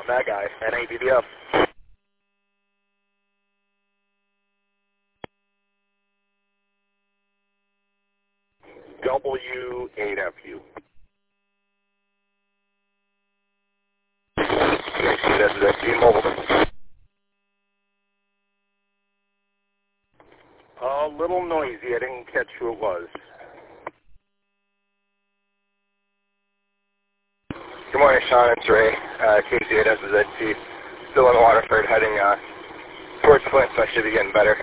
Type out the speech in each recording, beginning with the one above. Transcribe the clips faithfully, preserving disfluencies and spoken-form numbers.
that guy, N A B B F. W eight F U. That's that T-Mobile. A little noisy. I didn't catch who it was. Good morning, Sean. It's Ray. Uh, K Z eight S Z T. Still in Waterford, heading uh, towards Flint, so I should be getting better.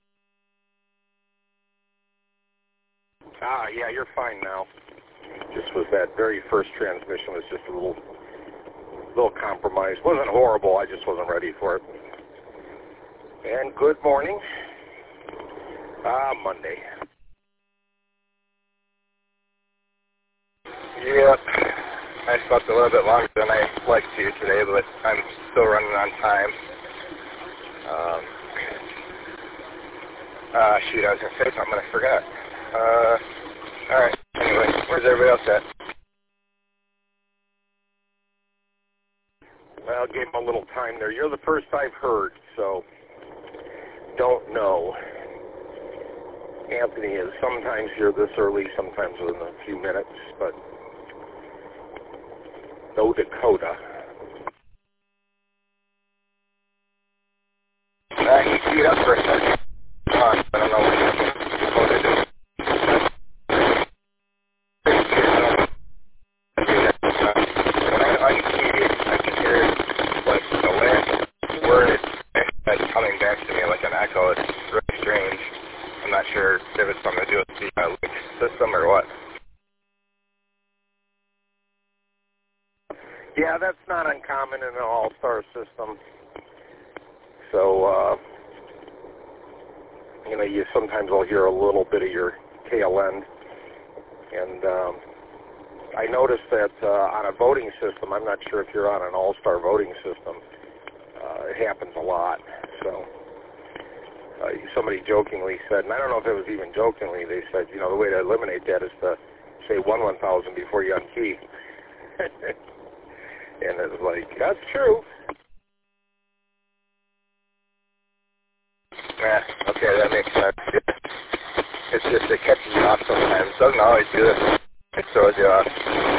Ah, yeah, you're fine now. Just was that very first transmission was just a little, little compromised. Wasn't horrible. I just wasn't ready for it. And good morning. Ah, Monday. Yep. I slept a little bit longer than I like to today, but I'm still running on time. Um, uh, shoot, I was going to say something, and I forgot. Uh, alright, anyway, where's everybody else at? Well, gave him a little time there. You're the first I've heard, so don't know. Anthony is sometimes here this early, sometimes within a few minutes, but no Dakota. I can see it up for a second. Uh, I don't know what Dakota did. When I unkeyed it, I can hear like the last word that's coming back to me like an echo. It's really strange. I'm not sure if it's something to do with the uh, link system or what. Yeah, that's not uncommon in an all-star system. So, uh, you know, you sometimes will hear a little bit of your tail end. And um, I noticed that uh, on a voting system, I'm not sure if you're on an all-star voting system, uh, it happens a lot. So uh, somebody jokingly said, and I don't know if it was even jokingly, they said, you know, the way to eliminate that is to say one one thousand before you unkey. And it was like, that's true. Yeah, okay, that makes sense. Yeah. It's just it catches you off sometimes. It doesn't always do it. It throws you off.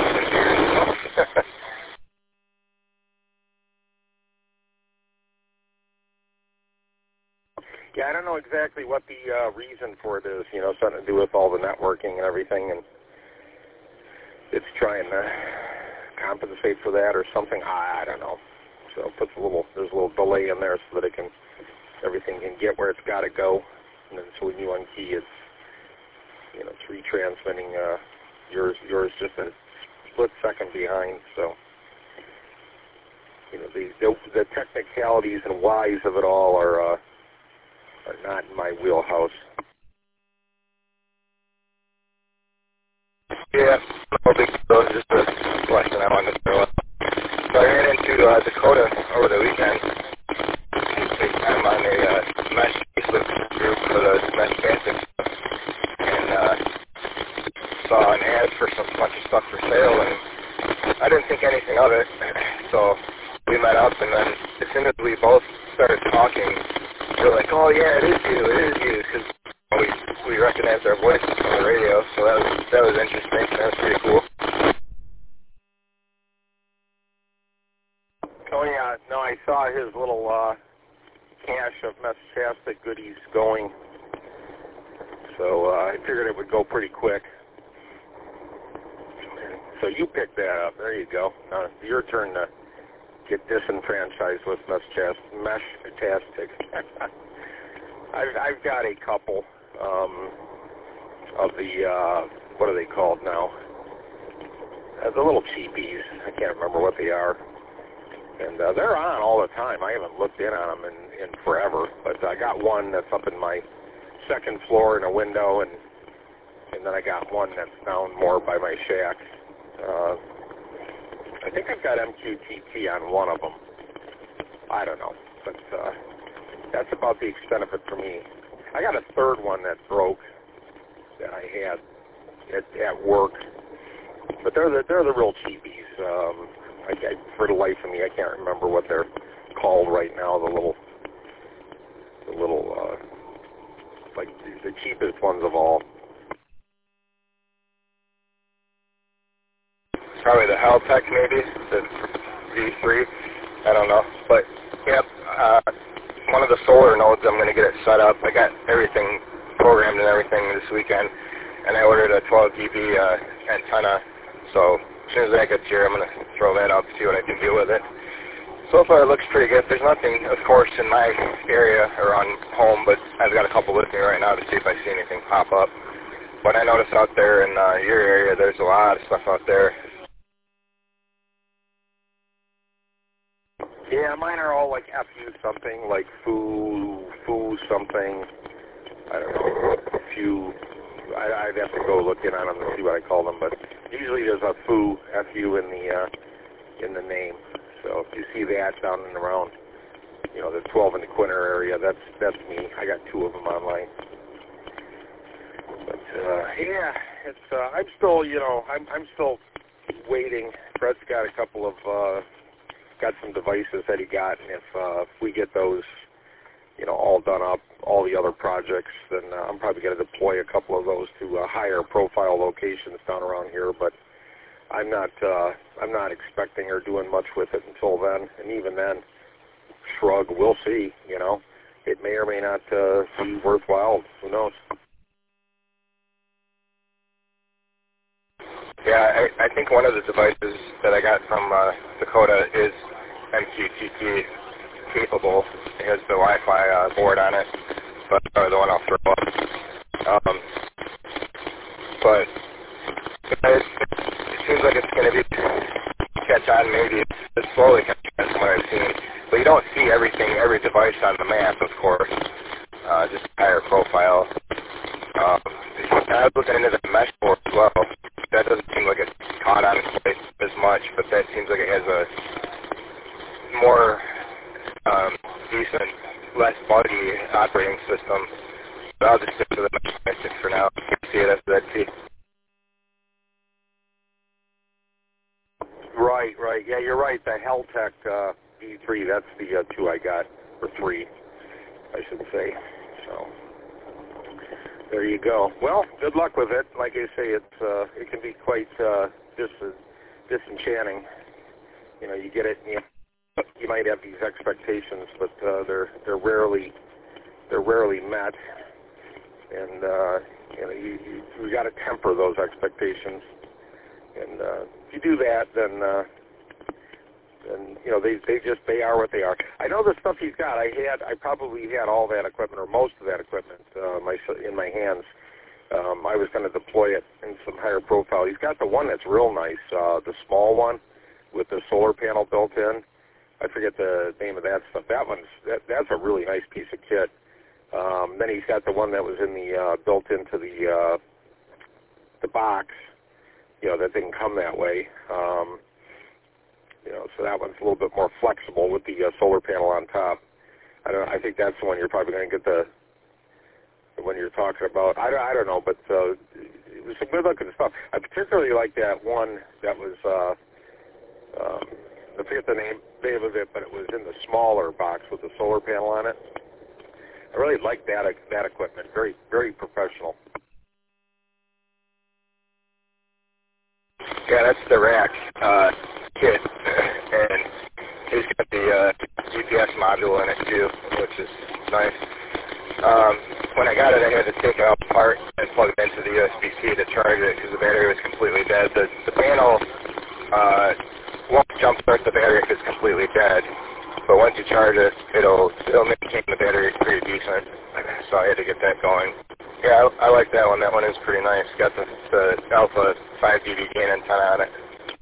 Yeah, I don't know exactly what the uh, reason for it is. You know, something to do with all the networking and everything, and it's trying to compensate for that or something. I, I don't know. So it puts a little, there's a little delay in there so that it can, everything can get where it's got to go. And then so when you unkey, it's, you know, it's retransmitting uh, yours, yours just a split second behind. So, you know, the the, the technicalities and whys of it all are uh, are not in my wheelhouse. Yeah, no big deal. Just a question I wanted to throw up. So I ran into uh, Dakota over the weekend. I'm on a uh, mesh Facebook group for the mesh dancing stuff, and uh, saw an ad for some bunch of stuff for sale, and I didn't think anything of it. So we met up, and then as soon as we both started talking, we were like, "Oh yeah, it is you, it is you," because we we recognized our voices on the radio. So that was that was interesting. That was pretty cool. Oh yeah, no, I saw his little uh, cache of Messtastic goodies going, so uh, I figured it would go pretty quick. So you picked that up. There you go. Now it's your turn to get disenfranchised with Messtastic. I've, I've got a couple um, of the, uh, what are they called now? Uh, the little cheapies. I can't remember what they are. And uh, they're on all the time. I haven't looked in on them in, in forever. But I got one that's up in my second floor in a window, and and then I got one that's down more by my shack. Uh, I think I've got M Q T T on one of them. I don't know. But uh, that's about the extent of it for me. I got a third one that broke that I had at, at work. But they're the, they're the real cheapies. Um, I, I, for the life of me, I can't remember what they're called right now. The little, the little, uh, like the cheapest ones of all. Probably the Haltech, maybe the V three. I don't know, but yep. Uh, one of the solar nodes, I'm going to get it set up. I got everything programmed and everything this weekend, and I ordered a twelve D B uh, antenna. So as soon as that gets here, I'm going to throw that out to see what I can do with it. So far, it looks pretty good. There's nothing, of course, in my area or on home, but I've got a couple with me right now to see if I see anything pop up. But I noticed out there in uh, your area, there's a lot of stuff out there. Yeah, mine are all like F U something, like foo, foo something. I don't know, few. I, I'd have to go look in on them and see what I call them, but usually there's a foo, F U in the uh, in the name. So if you see that down and around, you know, the twelve in the Quinter area, that's that's me. I got two of them online. But uh, yeah, it's uh, I'm still, you know, I'm I'm still waiting. Fred's got a couple of. Uh, got some devices that he got, and if, uh, if we get those, you know, all done up, all the other projects, then uh, I'm probably going to deploy a couple of those to uh, higher profile locations down around here, but I'm not, uh, I'm not expecting or doing much with it until then, and even then, shrug, we'll see, you know. It may or may not uh, be worthwhile, who knows. Yeah, I, I think one of the devices that I got from uh, Dakota is M Q T T capable. It has the Wi-Fi uh, board on it, but uh, the one I'll throw up. Um, but it, it seems like it's going to be catch on. Maybe it's slowly catching on from what I've seen. But you don't see everything, every device on the map, of course. Uh, just higher profile. Um, I was looking into the mesh board as well. That doesn't seem like it's caught on quite as much, but that seems like it has a more um, decent, less buggy operating system. But I'll just stick to the mesh basic for now. See it after that. See. Right, right. Yeah, you're right. The Haltech uh, V three, that's the uh, two I got, or three, I should say. So there you go. Well, good luck with it. Like I say, it's uh, it can be quite uh, dis- disenchanting. You know, you get it, and you, you might have these expectations, but uh, they're they're rarely they're rarely met, and uh, you know you you, you got to temper those expectations. And uh, if you do that, then uh, then you know they they just they are what they are. I know the stuff he's got. I had I probably had all that equipment or most of that equipment uh, my in my hands. Um, I was going to deploy it in some higher profile. He's got the one that's real nice, uh, the small one with the solar panel built in. I forget the name of that stuff. That one's that, that's a really nice piece of kit. Um, then he's got the one that was in the uh, built into the uh, the box. You know, that didn't come that way. Um, you know, so that one's a little bit more flexible with the uh, solar panel on top. I don't. I think that's the one you're probably going to get the, the one you're talking about. I don't, I don't know, but uh, it was some good looking stuff. I particularly like that one that was. Uh, um, I forget the name, name of it, but it was in the smaller box with the solar panel on it. I really like that that equipment. Very, very professional. Yeah, that's the rack uh, kit, and he's got the uh, G P S module in it too, which is nice. Um, when I got it, I had to take it out apart and plug it into the U S B C to charge it because the battery was completely dead. The, the panel uh, won't jumpstart the battery if it's completely dead, but once you charge it, it'll it'll maintain the battery pretty decent. So I had to get that going. Yeah, I, I like that one. That one is pretty nice. Got the, the Alpha five D B gain antenna on it.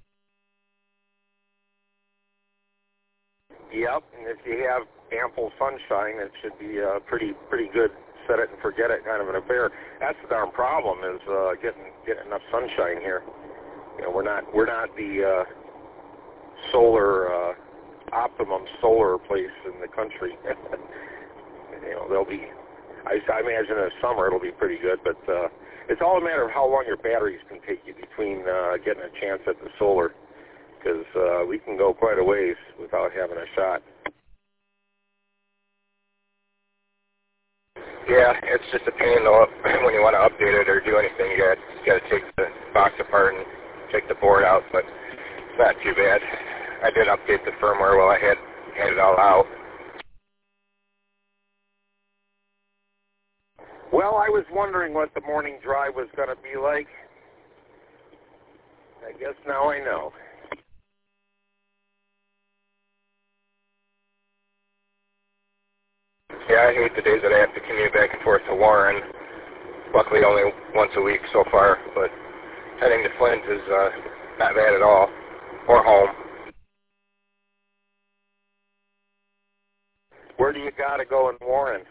Yep, and if you have ample sunshine, it should be a pretty pretty good set it and forget it kind of an affair. That's the darn problem is uh, getting getting enough sunshine here. You know, we're not we're not the uh, solar uh, optimum solar place in the country. You know, there'll be. I, I imagine in the summer it'll be pretty good, but uh, it's all a matter of how long your batteries can take you between uh, getting a chance at the solar. because uh, we can go quite a ways without having a shot. Yeah, it's just a pain though when you want to update it or do anything. You got you got to take the box apart and take the board out, but it's not too bad. I did update the firmware while I had had it all out. Well, I was wondering what the morning drive was going to be like. I guess now I know. Yeah, I hate the days that I have to commute back and forth to Warren. Luckily only once a week so far, but heading to Flint is uh, not bad at all, or home. Where do you got to go in Warren?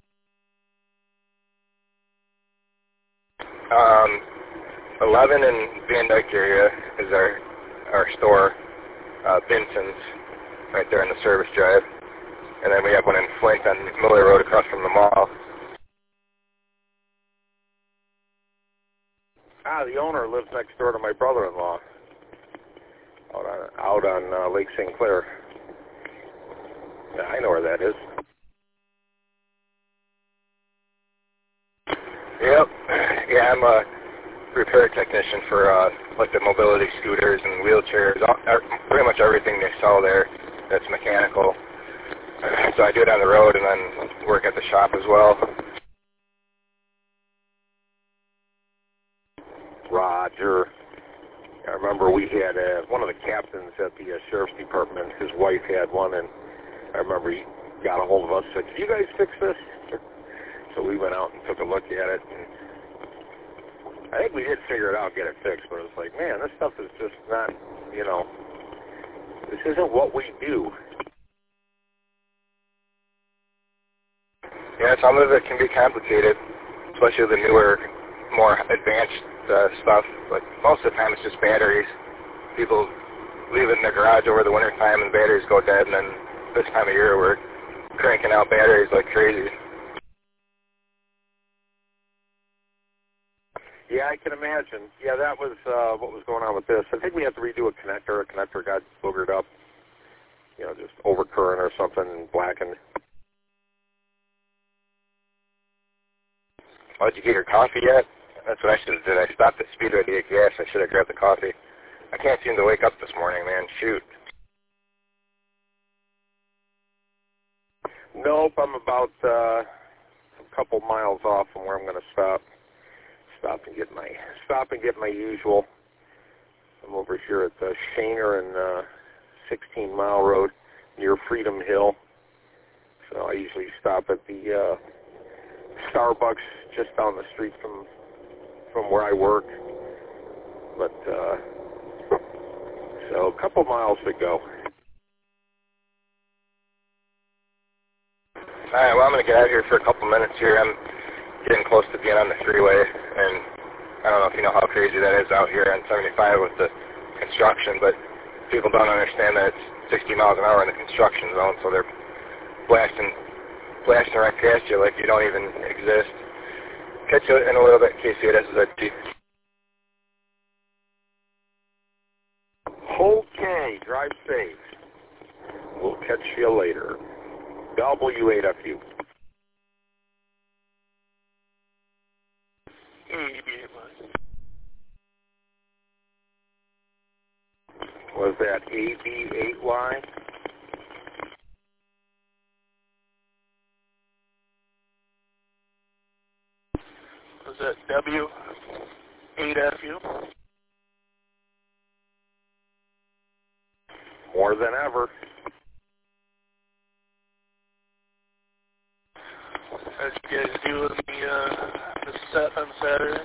Um, eleven in Van Dyke area is our our store, uh, Benson's, right there in the service drive. And then we have one in Flint on Miller Road across from the mall. Ah, the owner lives next door to my brother-in-law out on, out on uh, Lake Saint Clair. Yeah, I know where that is. Yep. Yeah, I'm a repair technician for uh, like the mobility scooters and wheelchairs, all, pretty much everything they sell there that's mechanical. So I do it on the road and then work at the shop as well. Roger. I remember we had uh, one of the captains at the uh, sheriff's department. His wife had one, and I remember he got a hold of us and said, "Can you guys fix this?" So we went out and took a look at it. And I think we did figure it out, get it fixed, but it was like, man, this stuff is just not, you know, this isn't what we do. Yeah, some of it can be complicated, especially the newer, more advanced uh, stuff. But most of the time it's just batteries. People leave it in their garage over the winter time and batteries go dead, and then this time of year we're cranking out batteries like crazy. Yeah, I can imagine. Yeah, that was uh, what was going on with this. I think we had to redo a connector. A connector got boogered up, you know, just overcurrent or something and blackened. Oh, did you get your coffee yet? That's what I should have did. I stopped at Speedway to get gas. I should have grabbed the coffee. I can't seem to wake up this morning, man. Shoot. Nope, I'm about uh, a couple miles off from where I'm going to stop. Stop and get my stop and get my usual. I'm over here at the Shaner and uh, sixteen Mile Road near Freedom Hill. So I usually stop at the uh, Starbucks just down the street from from where I work. But uh, so a couple miles to go. All right, well, I'm going to get out of here for a couple minutes here. I'm getting close to being on the freeway, and I don't know if you know how crazy that is out here on seventy-five with the construction, but people don't understand that it's sixty miles an hour in the construction zone, so they're blasting, blasting right past you like you don't even exist. Catch you in a little bit, K C. This is a Jeep. Okay, drive safe. We'll catch you later. W eight F U. Was that A B eight Y? Was that W eight F U? More than ever. How'd you guys do with the, uh, the set on Saturday?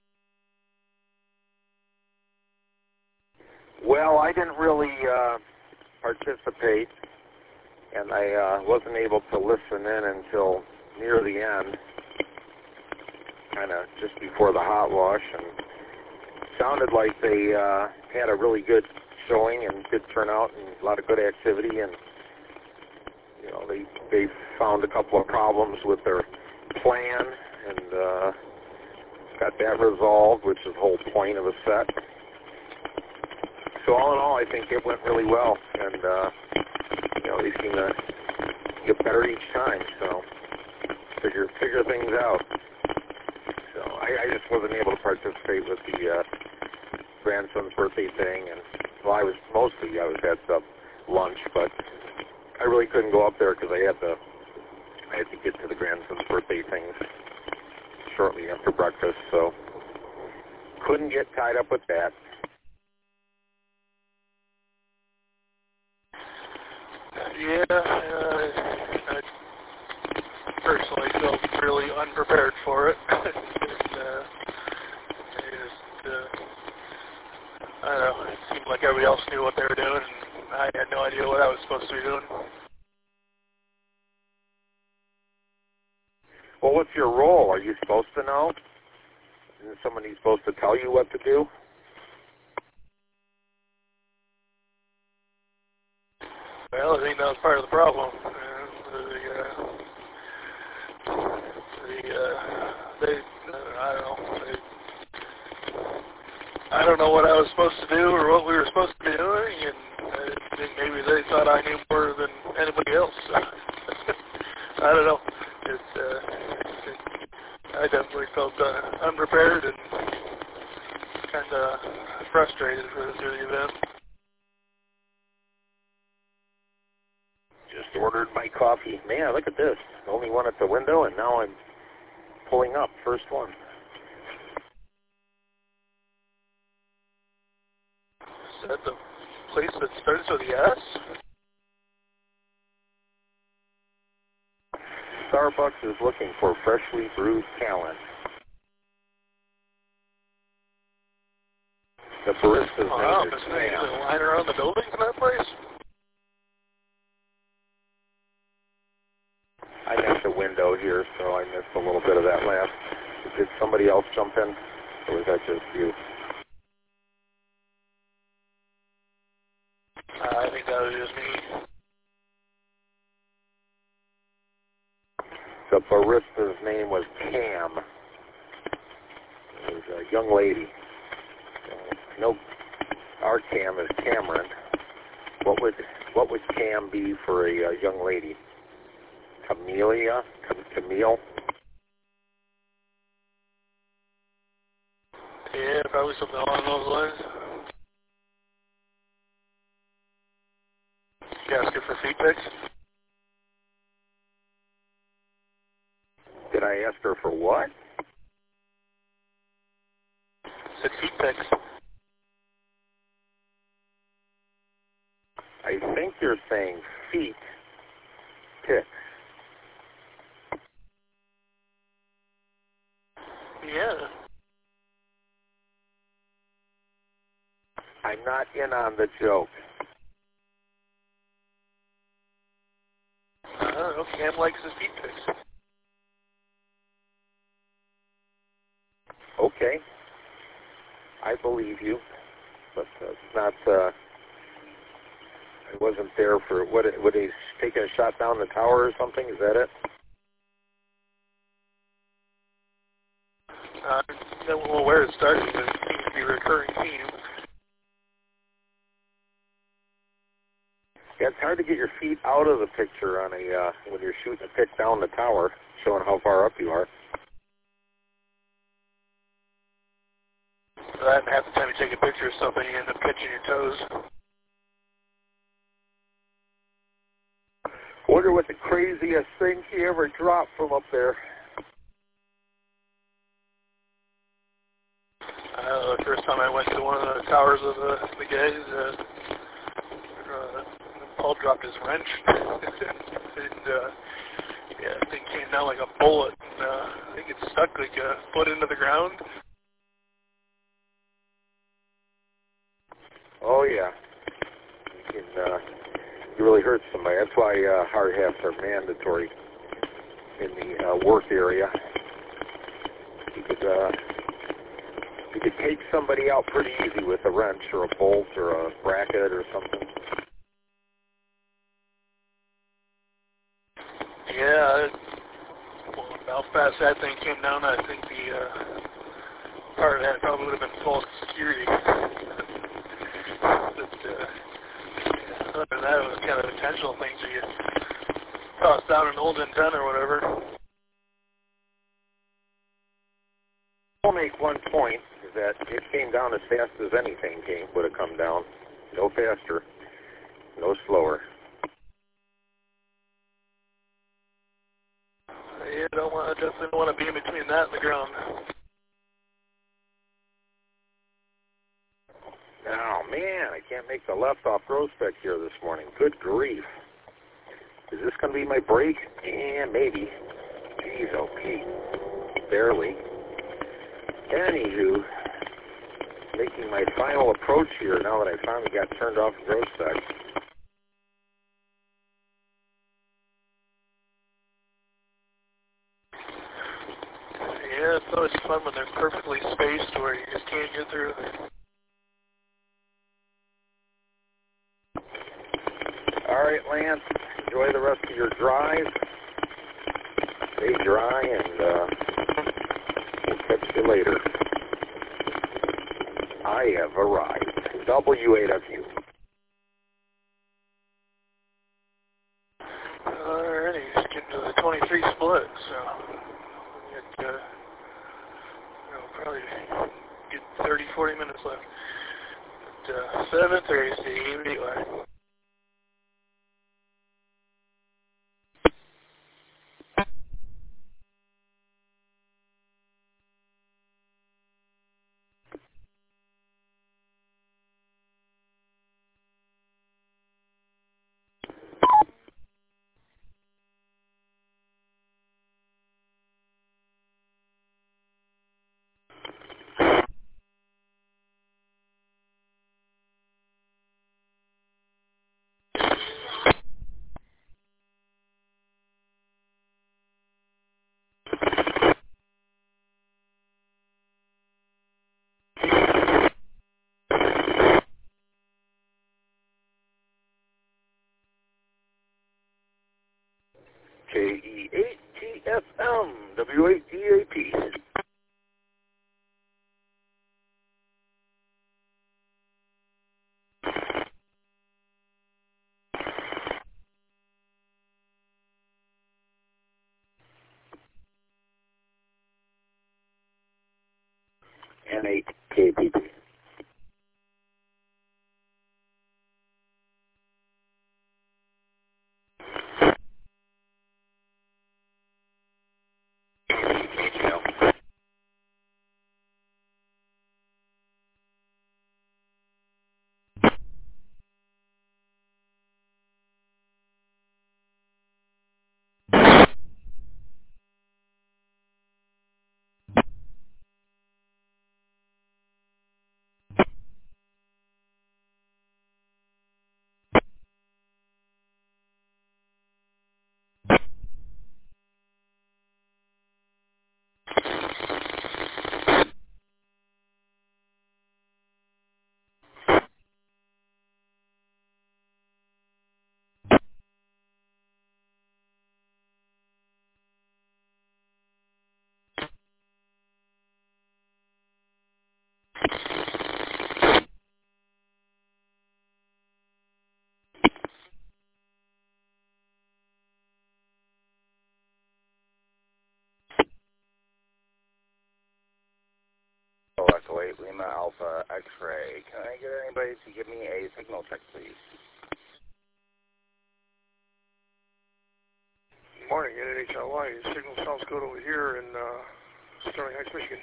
Well, I didn't really uh, participate, and I uh, wasn't able to listen in until near the end, kind of just before the hot wash, and it sounded like they uh, had a really good showing and good turnout and a lot of good activity, and you know they they found a couple of problems with their plan and uh, got that resolved, which is the whole point of a set. so all in all, I think it went really well, and uh, you know, they seem to get better each time. So figure figure things out. So I, I just wasn't able to participate with the uh, grandson's birthday thing, and well, I was mostly I was at the lunch, but I really couldn't go up there because I had to I had to get to the grandson's birthday things shortly after breakfast, so couldn't get tied up with that. Yeah, uh, I personally felt really unprepared for it. and, uh, I just, uh, I don't know, it seemed like everybody else knew what they were doing, and I had no idea what I was supposed to be doing. Well, what's your role? Are you supposed to know? Isn't somebody supposed to tell you what to do? Well, I think that was part of the problem. Uh, the, uh, the, uh, they, uh, I don't know, they, I don't know what I was supposed to do or what we were supposed to be doing, and I think maybe they thought I knew more than anybody else. I don't know. It's, uh, it, I definitely felt uh, unprepared and kind of frustrated through the event. Just ordered my coffee. Man, look at this. Only one at the window, and now I'm pulling up. First one. Is that the place that starts with the S? Starbucks is looking for freshly brewed talent. The barista's Wow, name is isn't there Sam. usually a line around the building for that place? I'm at the window here, so I missed a little bit of that last. Did somebody else jump in, or was that just you? Uh, I think that was just me. The barista's name was Cam. It was a young lady. I know our Cam is Cameron. What would what would Cam be for a uh, young lady? Camellia? Cam- Camille? Yeah, probably something along those lines. You asking for feet pics? Did I ask her for what? Said feet pics. I think you're saying feet pics. Yeah. I'm not in on the joke. I don't know. Cam likes his feet pics. Okay. I believe you. But uh, it's not, uh, I wasn't there for, what, would he take a shot down the tower or something? Is that it? Uh, well, where it started, it seems to be a recurring theme. Yeah, it's hard to get your feet out of the picture on a, uh, when you're shooting a pic down the tower, showing how far up you are. That and half the time you take a picture of something, you end up catching your toes. Wonder what the craziest thing he ever dropped from up there. Uh, the first time I went to one of the towers of the, the guys, uh, uh, Paul dropped his wrench, and uh, yeah, the thing came down like a bullet, and uh, I think it stuck like a foot into the ground. Oh, yeah. You can, uh, you really hurt somebody. That's why uh, hard hats are mandatory in the uh, work area. You could, uh, you could take somebody out pretty easy with a wrench or a bolt or a bracket or something. Yeah, well, how fast that thing came down, I think the uh, part of that probably would have been false security. The uh, other than that, it was kind of intentional things where you toss down an old antenna or whatever. I'll make one point that it came down as fast as anything came would have come down. No faster, no slower. Yeah, I don't want, I definitely don't want to be in between that and the ground. Oh man, I can't make the left off Groesbeck here this morning. Good grief. Is this going to be my break? Yeah, maybe. Jeez, oh Pete. Barely. Anywho, making my final approach here now that I finally got turned off Groesbeck. Yeah, it's always fun when they're perfectly spaced where you just can't get through them. All right, Lance, enjoy the rest of your drive. Stay dry, and uh, we'll catch you later. I have arrived. W eight F U. Alrighty, just getting to the twenty-three split, so get, uh, we'll probably get thirty, forty minutes left. At uh, seven thirty is the E M D line. K E eight T F M, W eight D A P. N eight K P P. Echo eight Lima Alpha X-ray. Can I get anybody to give me a signal check, please? Good morning, N H L Y. Signal sounds good over here in uh, Sterling Heights, Michigan.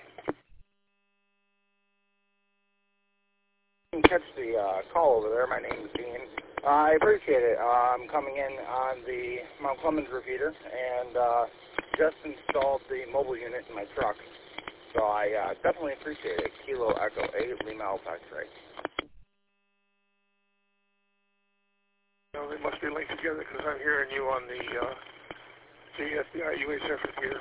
You can catch the uh, call over there. My name is Dean. Uh, I appreciate it. Uh, I'm coming in on the Mount Clemens repeater and uh, just installed the mobile unit in my truck. So I uh, definitely appreciate it. Kilo Echo eight Lima Alpha X-ray. Well, they must be linked together because I'm hearing you on the uh, the F B I U H F repeater.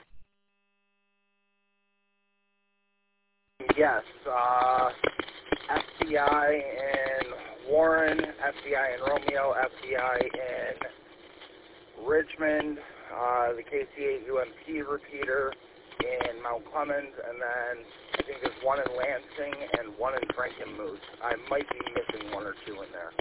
Yes, uh, F B I in Warren, F B I in Romeo, F B I in Richmond, uh, the K C eight U M P repeater, in Mount Clemens, and then I think there's one in Lansing and one in Frankenmuth. I might be missing one or two in there.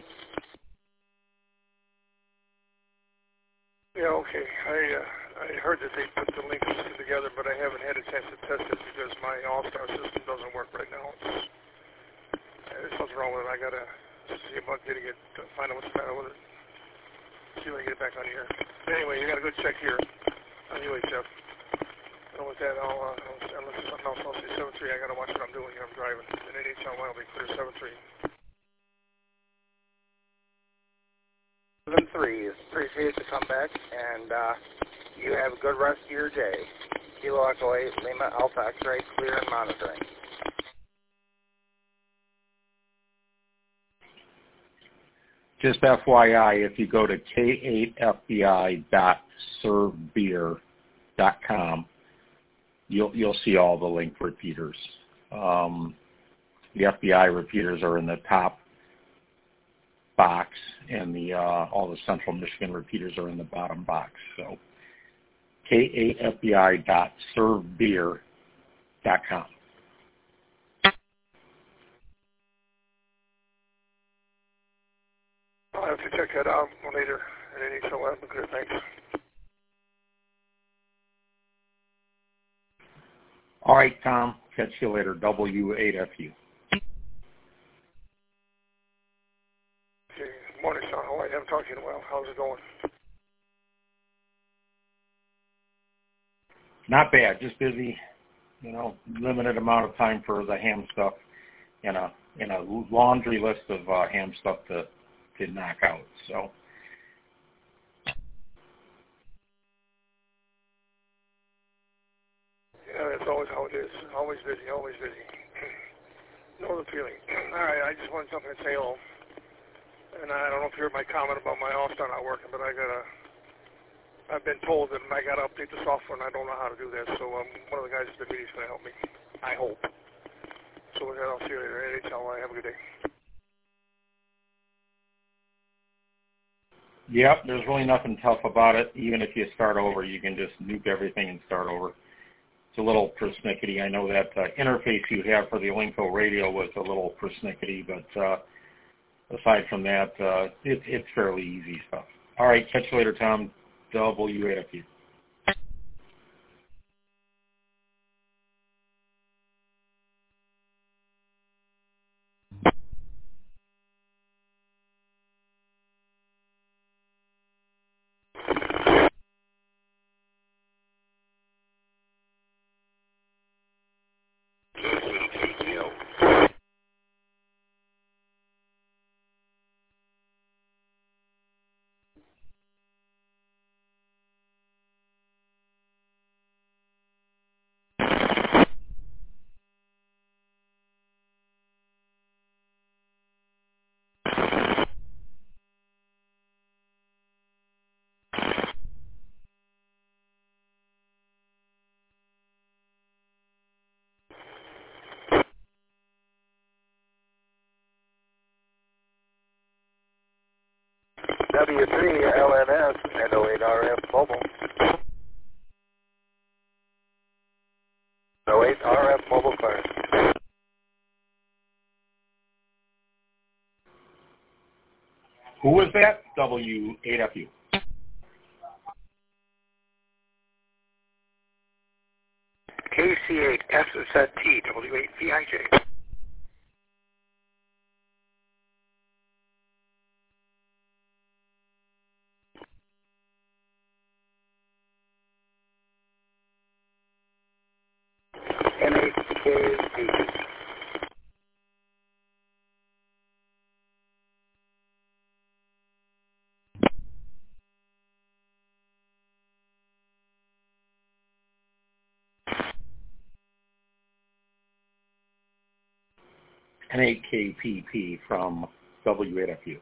Yeah, okay. I uh, I heard that they put the links together, but I haven't had a chance to test it because my All-Star system doesn't work right now. It's, there's something wrong with it. I gotta see about getting it, to find out what's the matter with it. See if I can get it back on here. But anyway, you got a good check here on U H F. And with that, I'll, uh, I'll unless there's something else, I'll say seven three. I gotta watch what I'm doing here. I'm driving. And N H L Y will be clear seven three. seven three. Appreciate the comeback, and uh, you have a good rest of your day. Kilo Echo eight, Lima Alpha X-ray, clear and monitoring. Just F Y I, if you go to K eight F B I dot serve beer dot com, you'll you'll see all the link repeaters. Um, the F B I repeaters are in the top box, and the uh, all the Central Michigan repeaters are in the bottom box. So K eight F B I dot serve beer dot com. I'll have to check that out later at N H L Y. Clear, thanks. All right, Tom. Catch you later. W eight F U. Okay. Morning, Sean. How are you? I haven't talked to you in a while. How's it going? Not bad. Just busy. You know, limited amount of time for the ham stuff, and a and a laundry list of uh, ham stuff to to knock out. So. Yeah, that's always how it is. Always busy, always busy. Know the feeling. All right, I just wanted something to say hello. And I don't know if you heard my comment about my All-Star not working, but I gotta, I've been told that I gotta update the software, and I don't know how to do that. So um, one of the guys at the meeting's gonna help me. I hope. So with that, I'll see you later. N H L Y, have a good day. Yep, there's really nothing tough about it. Even if you start over, you can just nuke everything and start over. It's a little persnickety. I know that uh, interface you have for the Linko radio was a little persnickety, but uh, aside from that, uh, it, it's fairly easy stuff. All right, catch you later, Tom. W eight F U. W three L N S and oh eight R F Mobile. oh eight R F Mobile clear. Who was that? W eight F U. K C eight S Z T W eight V I J. N eight K P. N eight K P P from W eight F U.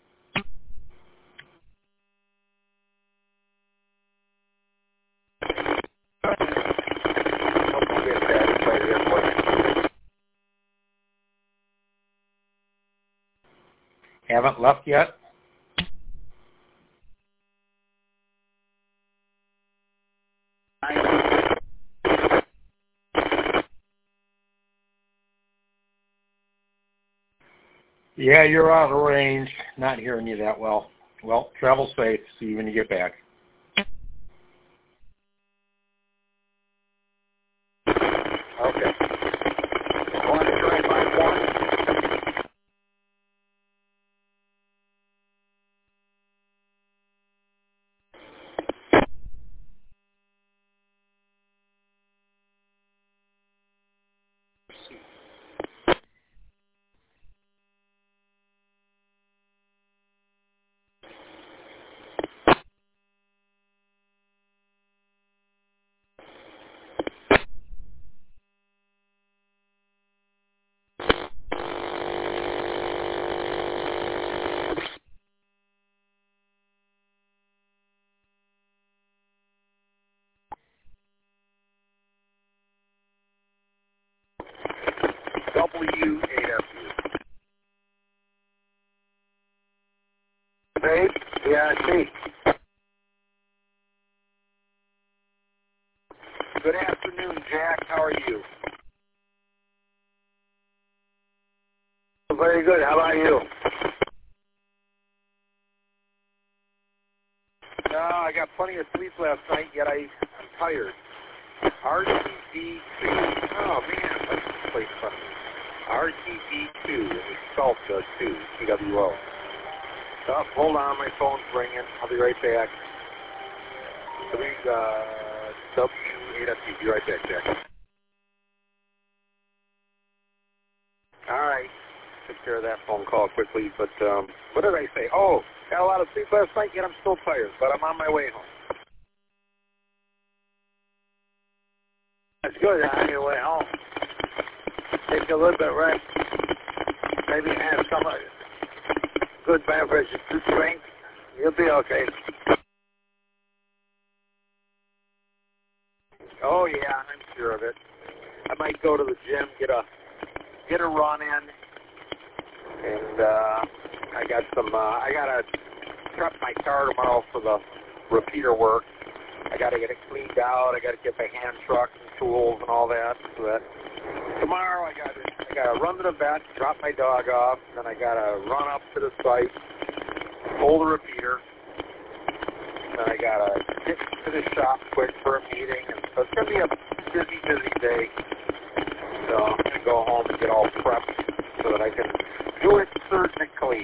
Haven't left yet? Yeah, you're out of range. Not hearing you that well. Well, travel safe. See you when you get back. Okay. Want to try my phone? W eight F U. Babe? Yeah, I see. Good afternoon, Jack. How are you? Very good. How about you? No, I got plenty of sleep last night, yet I, I'm tired. R T D two. Oh, man. Let's play something. R T D two. It's spelled uh, two. T W O. Oh, hold on. My phone's ringing. I'll be right back. W, uh, W eight F U. Be right back, Jack. All right. Took care of that phone call quickly, but um, what did I say? Oh, got a lot of sleep last night, yet I'm still tired, but I'm on my way home. That's good. On your way home, take a little bit of rest. Maybe have some uh, good beverages to drink. You'll be okay. Oh yeah, I'm sure of it. I might go to the gym, get a get a run in, and uh, I got some. Uh, I gotta prep my car tomorrow for the repeater work. I gotta get it cleaned out. I gotta get my hand truck and tools and all that. So that tomorrow I gotta I gotta run to the vet, drop my dog off, then I gotta run up to the site, pull the repeater. Then I gotta get to the shop quick for a meeting, and so it's gonna be a busy, busy day. So I'm gonna go home and get all prepped so that I can do it surgically.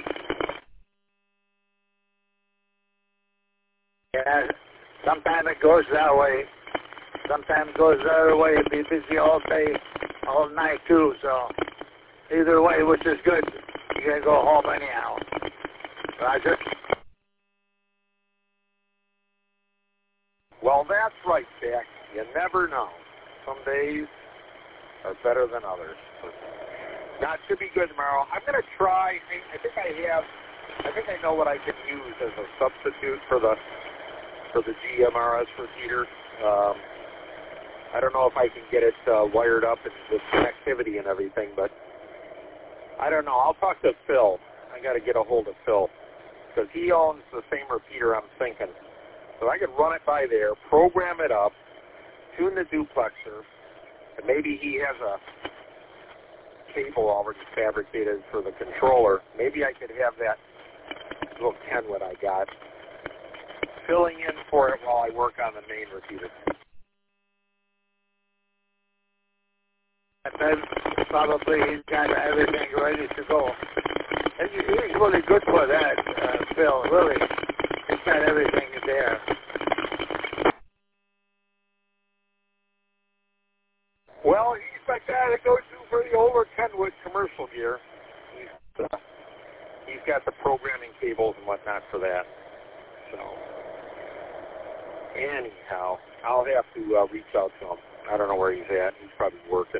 Yeah, sometimes it goes that way. Sometimes it goes the other way. It'd be busy all day, all night too. So either way, which is good. You gotta go home anyhow. Roger. Well, that's right, Jack. You never know. Some days are better than others. Now, it should be good tomorrow. I'm going to try. I think I have. I think I know what I can use as a substitute for the for the G M R S repeater. Um, I don't know if I can get it uh, wired up and with connectivity and everything, but I don't know. I'll talk to Phil. I got to get a hold of Phil because he owns the same repeater I'm thinking. So I could run it by there, program it up, tune the duplexer, and maybe he has a cable already fabricated for the controller. Maybe I could have that little Kenwood I got filling in for it while I work on the main repeater. And then probably he's got everything ready to go. And he's really good for that, uh, Phil, really. He's got everything there. Well, he's my guy to go to for the older Kenwood commercial gear. He's, uh, he's got the programming cables and whatnot for that. So, anyhow, I'll have to uh, reach out to him. I don't know where he's at. He's probably working.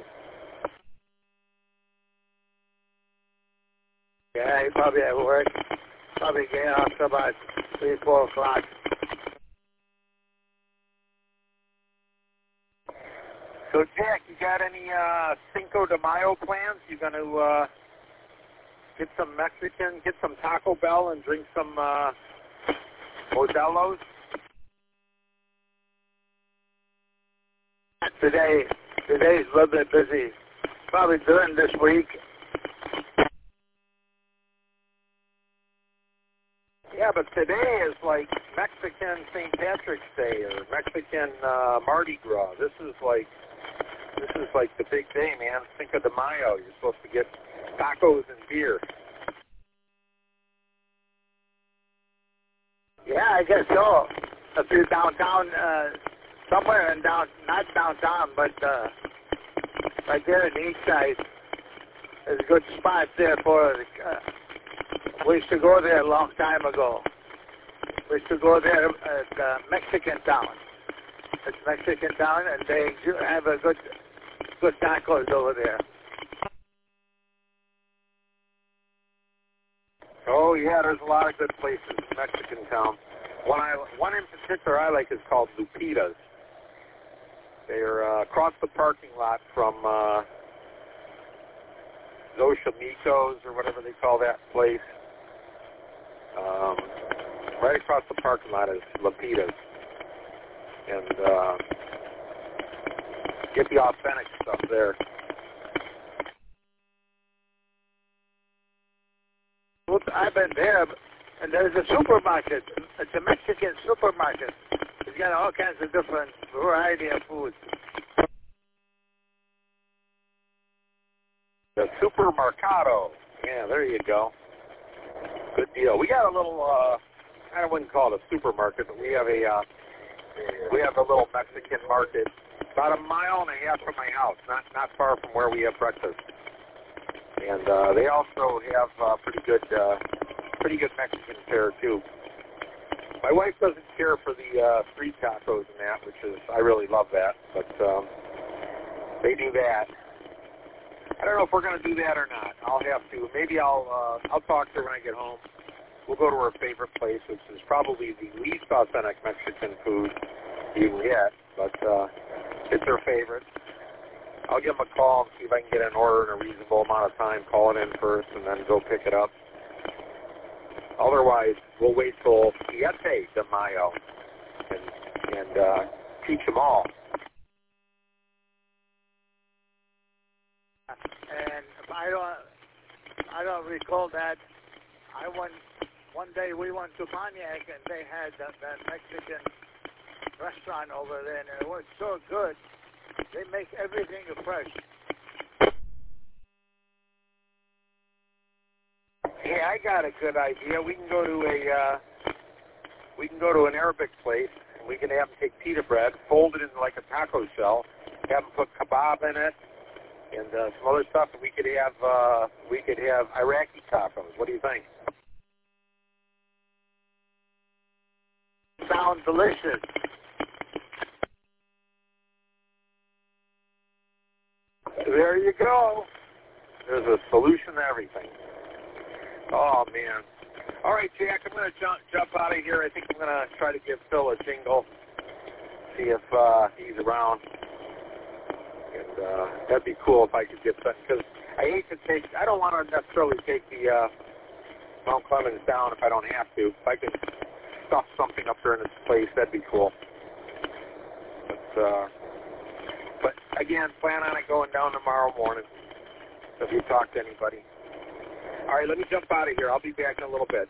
Yeah, he's probably at work. Probably getting off to about three, four o'clock. So, Jack, you got any uh, Cinco de Mayo plans? You going to uh, get some Mexican, get some Taco Bell, and drink some uh, Modelo's? Today, today's a little bit busy. Probably during this week. Yeah, but today is like Mexican Saint Patrick's Day or Mexican uh, Mardi Gras. This is like this is like the big day, man. Cinco de Mayo. You're supposed to get tacos and beer. Yeah, I guess so. If you're downtown, uh, somewhere in down, not downtown, but uh, right there in the east side, there's a good spot there for. Uh, we used to go there a long time ago. We used to go there at uh, Mexican Town. It's Mexican Town, and they have a good, good tacos over there. Oh yeah, there's a lot of good places in Mexican Town. One I one in particular I like is called Lupita's. They're uh, across the parking lot from uh, Xochimilco's or whatever they call that place. Um, right across the parking lot is Lupita's, and uh, get the authentic stuff there. I've been there, and there's a supermarket. It's a Mexican supermarket. It's got all kinds of different variety of food. The Supermercado. Yeah, there you go. Good deal. We got a little, uh, I wouldn't call it a supermarket, but we have a, uh, we have a little Mexican market about a mile and a half from my house, not not far from where we have breakfast. And uh, they also have uh, pretty good, uh, pretty good Mexican fare too. My wife doesn't care for the uh, street tacos and that, which is I really love that. But um, they do that. I don't know if we're going to do that or not. I'll have to. Maybe I'll uh, I'll talk to her when I get home. We'll go to her favorite place, which is probably the least authentic Mexican food you can get, but uh, it's her favorite. I'll give them a call and see if I can get an order in a reasonable amount of time, call it in first, and then go pick it up. Otherwise, we'll wait till Siete de Mayo and, and uh, teach them all. And if I don't, I don't recall that. I went one day. We went to Pontiac, and they had that, that Mexican restaurant over there, and it was so good. They make everything fresh. Hey, I got a good idea. We can go to a uh, we can go to an Arabic place, and we can have them take pita bread, fold it into like a taco shell, have them put kebab in it, and uh, some other stuff. And we could have uh, we could have Iraqi tacos. What do you think? Sounds delicious. There you go. There's a solution to everything. Oh, man. All right, Jack, I'm going to jump, jump out of here. I think I'm going to try to give Phil a jingle, see if uh, he's around. And uh, that'd be cool if I could get something, because I hate to take, I don't want to necessarily take the uh, Mount Clemens down if I don't have to. If I could stuff something up there in its place, that'd be cool. But, uh, but again, plan on it going down tomorrow morning if you talk to anybody. All right, let me jump out of here. I'll be back in a little bit.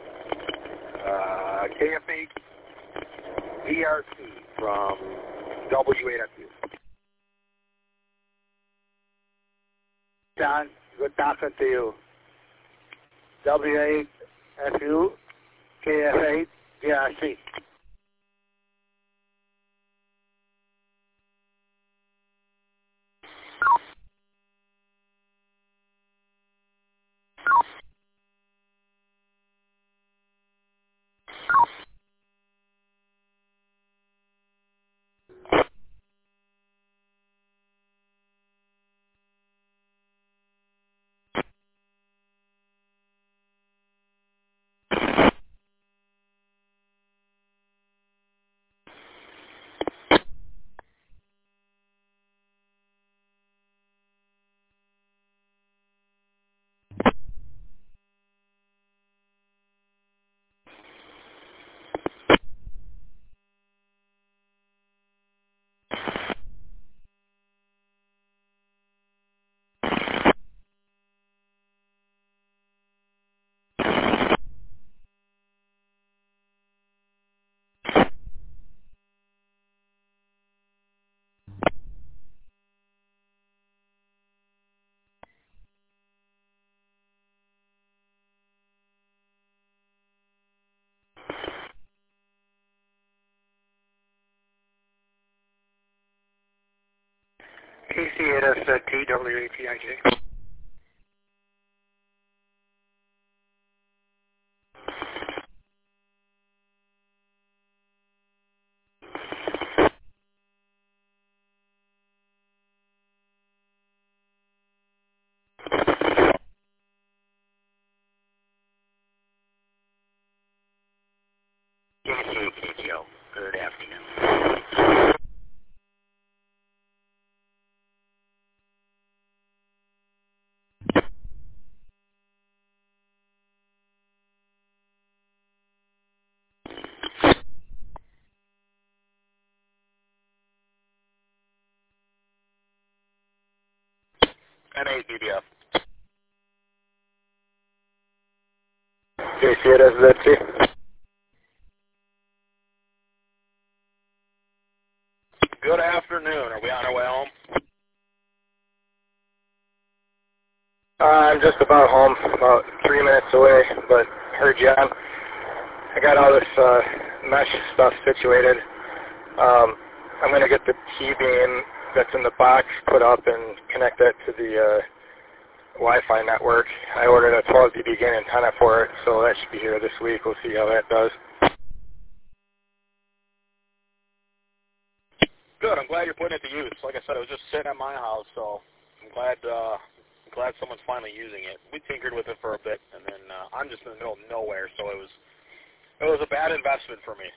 Uh, K F eight V R C from W eight F U. John, good talking to you. W eight F U, K F eight V R C. K C eight S T W A T I J. K C A K G O, good afternoon. N eight B B F. K C eight S Z T. Good afternoon. Are we on our way home? Uh, I'm just about home, about three minutes away, but heard you on. I got all this uh, mesh stuff situated. Um, I'm going to get the T-beam that's in the box put up and connect that to the uh, Wi-Fi network. I ordered a twelve D B gain antenna for it, so that should be here this week. We'll see how that does. Good. I'm glad you're putting it to use. Like I said, it was just sitting at my house, so I'm glad uh, I'm glad someone's finally using it. We tinkered with it for a bit, and then uh, I'm just in the middle of nowhere, so it was it was a bad investment for me.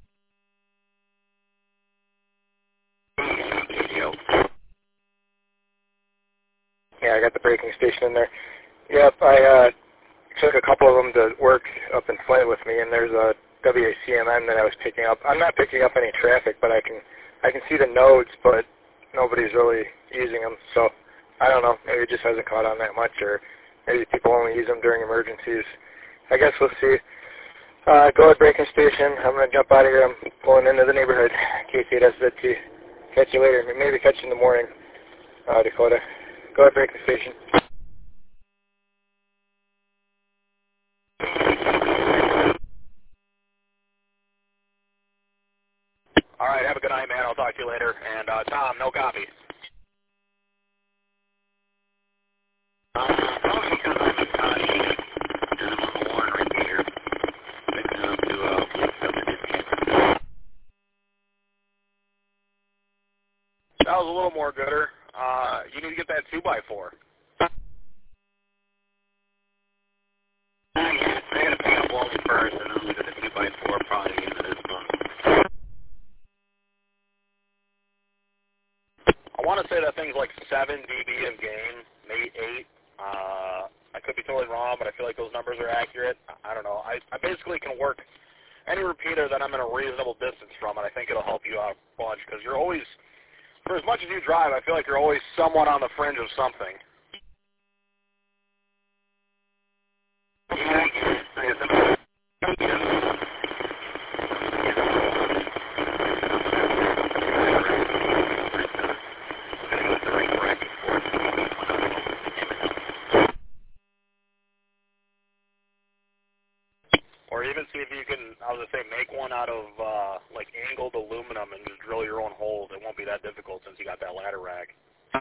Yeah, I got the braking station in there. Yep, I uh, took a couple of them to work up in Flint with me, and there's a W A C M N that I was picking up. I'm not picking up any traffic, but I can I can see the nodes, but nobody's really using them. So I don't know. Maybe it just hasn't caught on that much, or maybe people only use them during emergencies. I guess we'll see. Uh, go ahead, braking station. I'm going to jump out of here. I'm pulling into the neighborhood. K C eight S Z T. Catch you later. Maybe catch you in the morning, uh, Dakota. Go ahead, braking station. All right, have a good night, man. I'll talk to you later. And uh, Tom, no copy. Uh, probably because I'm in Connie, and I'm on the Warren repeater, fixing up to uh, fix up the disconnect. That was a little more gooder. Uh, you need to get that two by four. Uh, yeah, I gotta pick up Wally first, and I'm gonna get the two by four probably the end of this month. I want to say that thing's like seven dB of gain, maybe eight. Uh, I could be totally wrong, but I feel like those numbers are accurate. I don't know. I, I basically can work any repeater that I'm in a reasonable distance from, and I think it'll help you out a bunch, because you're always, for as much as you drive, I feel like you're always somewhat on the fringe of something. Yeah, I guess. I guess I'm, you know, Or even see if you can, I was going to say, make one out of, uh, like, angled aluminum and just drill your own holes. It won't be that difficult since you got that ladder rack.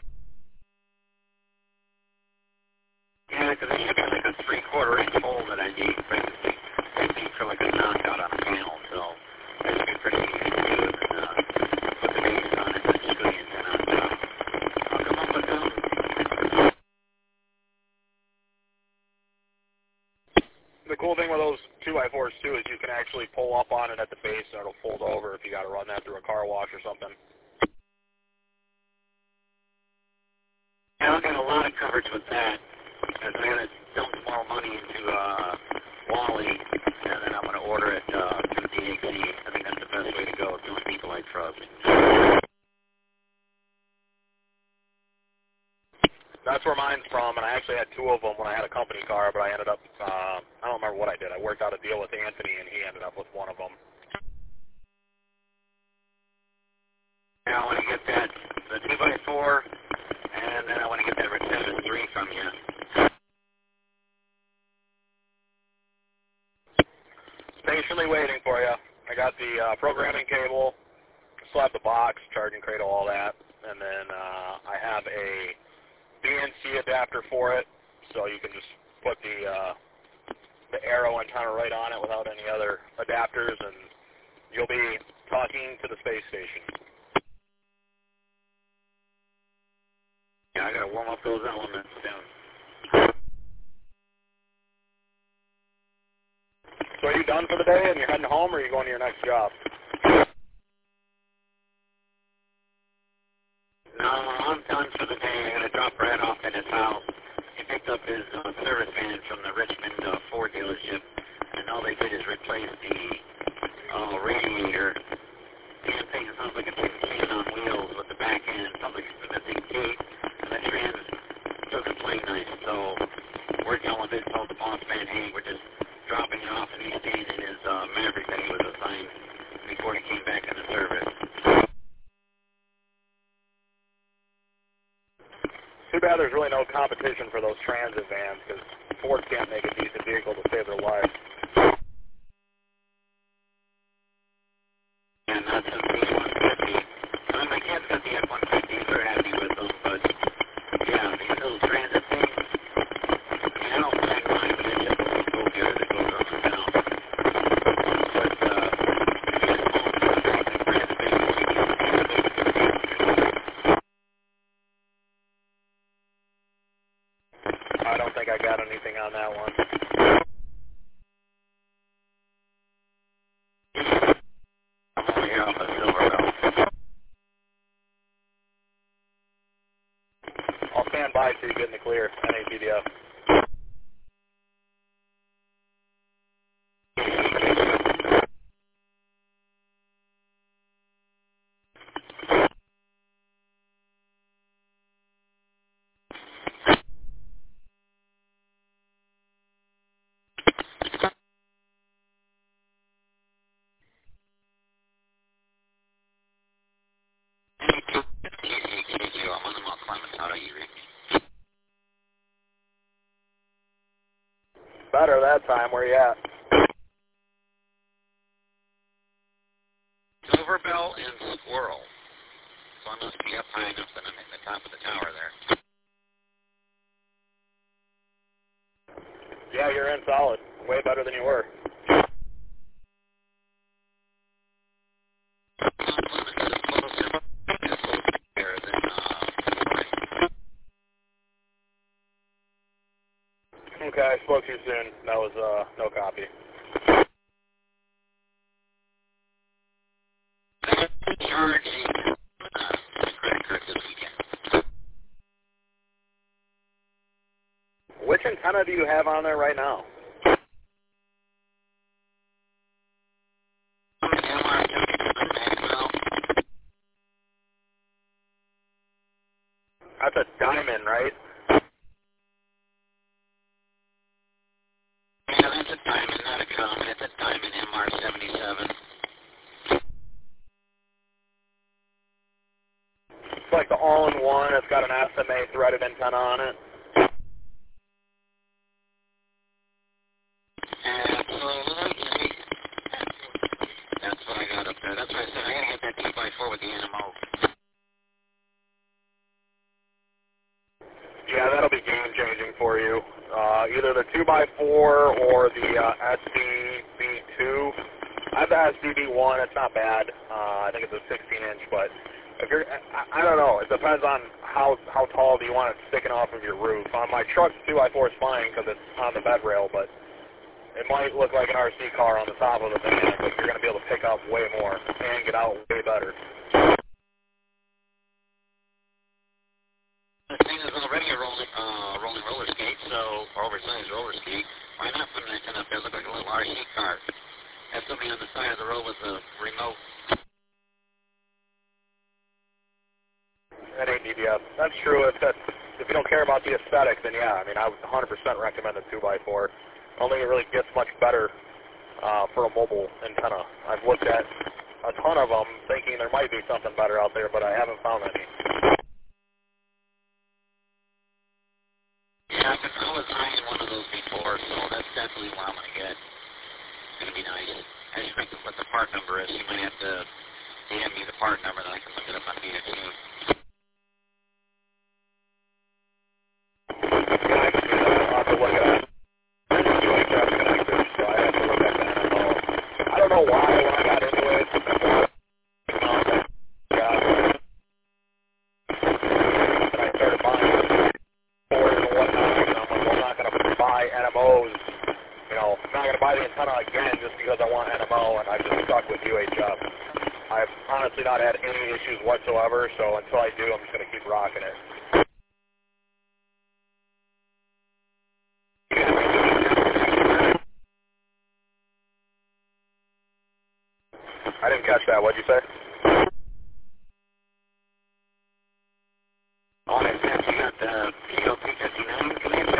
yeah, because it should be like a three-quarter inch hole that I need, basically. I think for like a knockout on a panel, so that should be pretty easy to do. And uh, put the base on it and screw the antenna on top. I'll come up with them. The cool thing with those two by fours, too, is you can actually pull up on it at the base and it'll fold over if you got to run that through a car wash or something. Yeah, I'll get a lot of coverage with that. Because I'm going to dump more money into uh, Wally, and then I'm going to order it uh, through D X E. I think that's the best way to go, doing people like trust. That's where mine's from, and I actually had two of them when I had a company car, but I ended up, uh, I don't remember what I did. I worked out a deal with Anthony, and he ended up with one of them. Now I want to get that, the two by four, and then I want to get that Retention three from you. Patiently waiting for you. I got the uh, programming cable, still have the box, charging cradle, all that, and then uh, I have a B N C adapter for it, so you can just put the uh, the Arrow antenna right on it without any other adapters, and you'll be talking to the space station. Yeah, I gotta warm up those elements soon. So are you done for the day and you're heading home, or are you going to your next job? No, I'm done for the day. I gotta drop Brad off at his house. He picked up his uh, service van from the Richmond uh, Ford dealership, and all they did is replace the uh, radiator. Damn thing, it sounds like it's like a can on wheels with the back end. It sounds like it's missing gate, and the trans doesn't play nice. So we're dealing with it. Told the boss man, hey, we're just dropping it off, and he's staying in his uh, Maverick that he was assigned before he came back into service. Too bad there's really no competition for those transit vans, because Ford can't make a decent vehicle to save their life. And that's the F one fifty. I mean, my kids got the F one fifty, they're happy with them, but yeah, these little transit things, I mean, I don't mind mine, but it's just a little go-getter that goes up and down. But, uh, if you get home to the back of the transit thing, I don't think I got anything on that one. I'm over here off the Silver Bell. I'll stand by till you get in the clear, N A P D F. I'm on the Mount Clemens. How do you read me? Better that time. Where you at? Silver Bell and Squirrel. So I must be up high enough that I'm at the top of the tower there. Yeah, you're in solid. Way better than you were. Okay, I spoke to you soon. That was uh, no copy. Charging uh, credit card this weekend. Which antenna do you have on there right now? That's a diamond, right? Yeah, that's a diamond, not a common. It's a diamond M R seventy-seven. It's like the all-in-one. It's got an S M A threaded antenna on it. Absolutely. That's what I got up there. That's why I said I gotta get that two by four with the N M O. Yeah, that'll be game-changing for you. Uh, either the two by four or the uh, S D B two. I have the S D B one. It's not bad. Uh, I think it's a sixteen inch, but if you're, I, I don't know. It depends on how how tall do you want it sticking off of your roof. On my truck, the two by four is fine because it's on the bed rail, but it might look like an R C car on the top of the van, but you're going to be able to pick up way more and get out way better. The thing is already a rolling, uh, rolling roller skate, so, or oversized roller skate. Why not put an antenna up there? Look like a little R C car. Have somebody on the side of the road with a remote. That ain't D B F. That's true. If, that's, if you don't care about the aesthetic, then yeah, I mean, I would one hundred percent recommend the two by four. I don't think it really gets much better uh, for a mobile antenna. I've looked at a ton of them thinking there might be something better out there, but I haven't found any. Yeah, I was eyeing one of those before, so that's definitely what I'm going to get. It's going to be nice. I just think what the part number is. You might have to D M me the part number, then I can look it up on D X U. kind of again just because I want N M O, and I've just stuck with U H F. I've honestly not had any issues whatsoever, so until I do, I'm just going to keep rocking it. I didn't catch that. What'd you say? Oh, I said you got the P L two fifty-nine connected.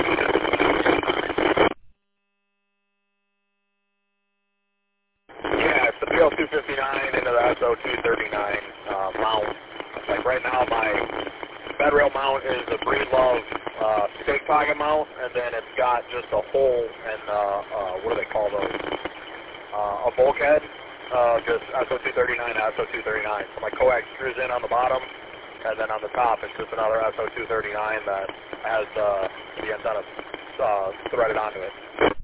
Yeah, it's the P L two fifty-nine into the S O two thirty-nine uh, mount. Like right now, my bed rail mount is a Breedlove uh, stake pocket mount, and then it's got just a hole and uh, uh, what do they call those? Uh, a bulkhead. Uh, just S O two thirty-nine to S O two thirty-nine. So my coax screws in on the bottom, and then on the top it's just another S O two thirty-nine that has uh, the antenna uh, threaded onto it.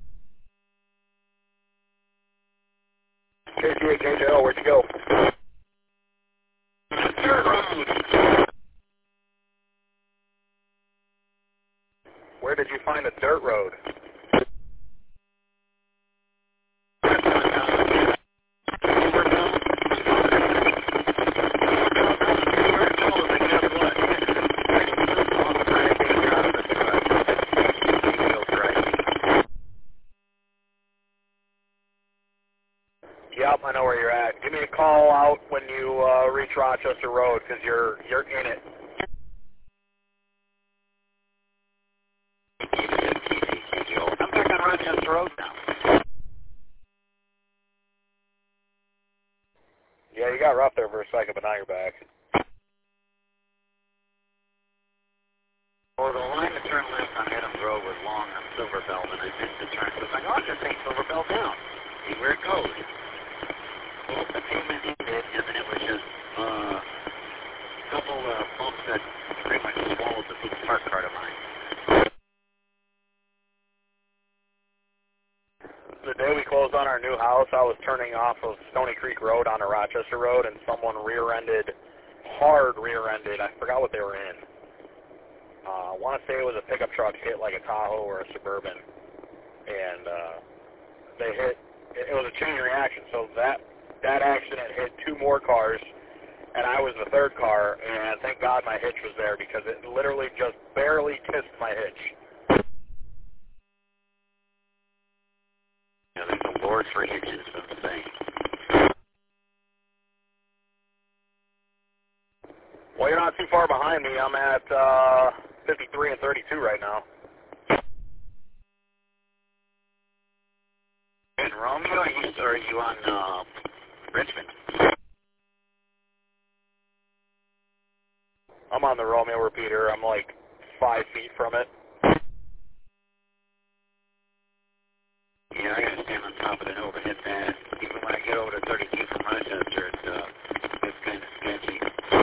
K T A K J O, where'd you go? Where did you find a dirt road? Yep, I know where you're at. Give me a call out when you uh, reach Rochester Road, because you're you're in it. I'm back on Rochester Road now. Yeah, you got rough there for a second, but now you're back. Well, the line to turn left on Adams Road was long on Silver Bell, and I missed the turn. So I was like, oh, I'll just take Silver Bell down. See where it goes. Well, the pavement ended, and then it was just uh, a couple uh, bumps that pretty much swallowed the big park cart of mine. The day we closed on our new house, I was turning off of Stony Creek Road onto Rochester Road, and someone rear-ended, hard rear-ended. I forgot what they were in. Uh, I want to say it was a pickup truck hit like a Tahoe or a Suburban, and uh, they hit. It, it was a chain reaction, so that that accident hit two more cars, and I was the third car, and thank God my hitch was there because it literally just barely kissed my hitch. Yeah, there's awards for hitches, I'm saying. Well, you're not too far behind me. I'm at uh, fifty-three and thirty-two right now. In Romeo, or are you, or are you on uh, Richmond? I'm on the Romeo repeater. I'm like five feet from it. Yeah, I gotta stand on top of the hill to hit that. Even when I get over to thirty-two from Rochester, it's, uh, it's kind of sketchy.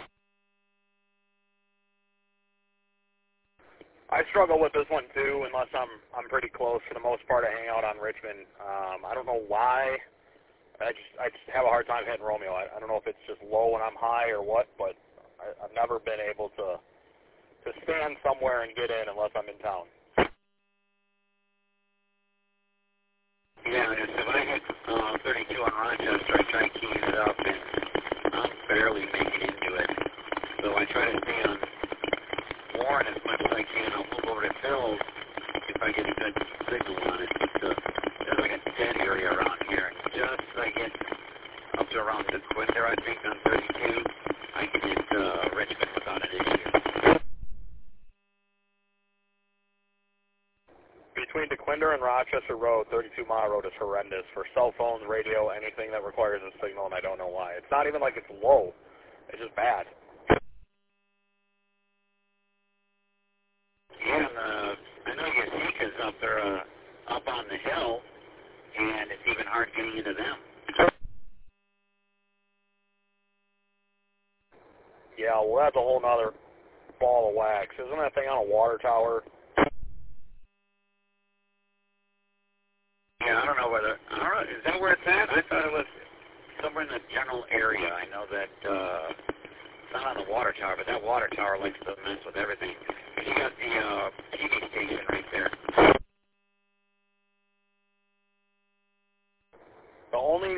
I struggle with this one too, unless I'm I'm pretty close. For the most part, I hang out on Richmond. Um, I don't know why. I just I just have a hard time hitting Romeo. I, I don't know if it's just low when I'm high or what, but I, I've never been able to to stand somewhere and get in unless I'm in town. Yeah, if I hit uh, thirty-two on Rochester, I try keying it up, and I'm barely making into it. So I try to stay on Warren as much as I can. I'll move over to Phil if I get a good signal on it. But uh, there's like a dead area around here. Just as I get up to around the Quinder, I think, on thirty-two, I can hit uh, Richmond without an issue. Between DeQuinder and Rochester Road, thirty-two mile road is horrendous for cell phones, radio, anything that requires a signal, and I don't know why. It's not even like it's low. It's just bad. Yeah, and, uh, I know Yasika's up there, uh, up on the hill, and it's even hard getting into them. Yeah, well, that's a whole nother ball of wax. Isn't that thing on a water tower? Yeah, I don't know whether, I don't know, is that where it's at? I thought it was somewhere in the general area. I know that, uh, it's not on the water tower, but that water tower likes to mess with everything. You got the, uh, T V station right there.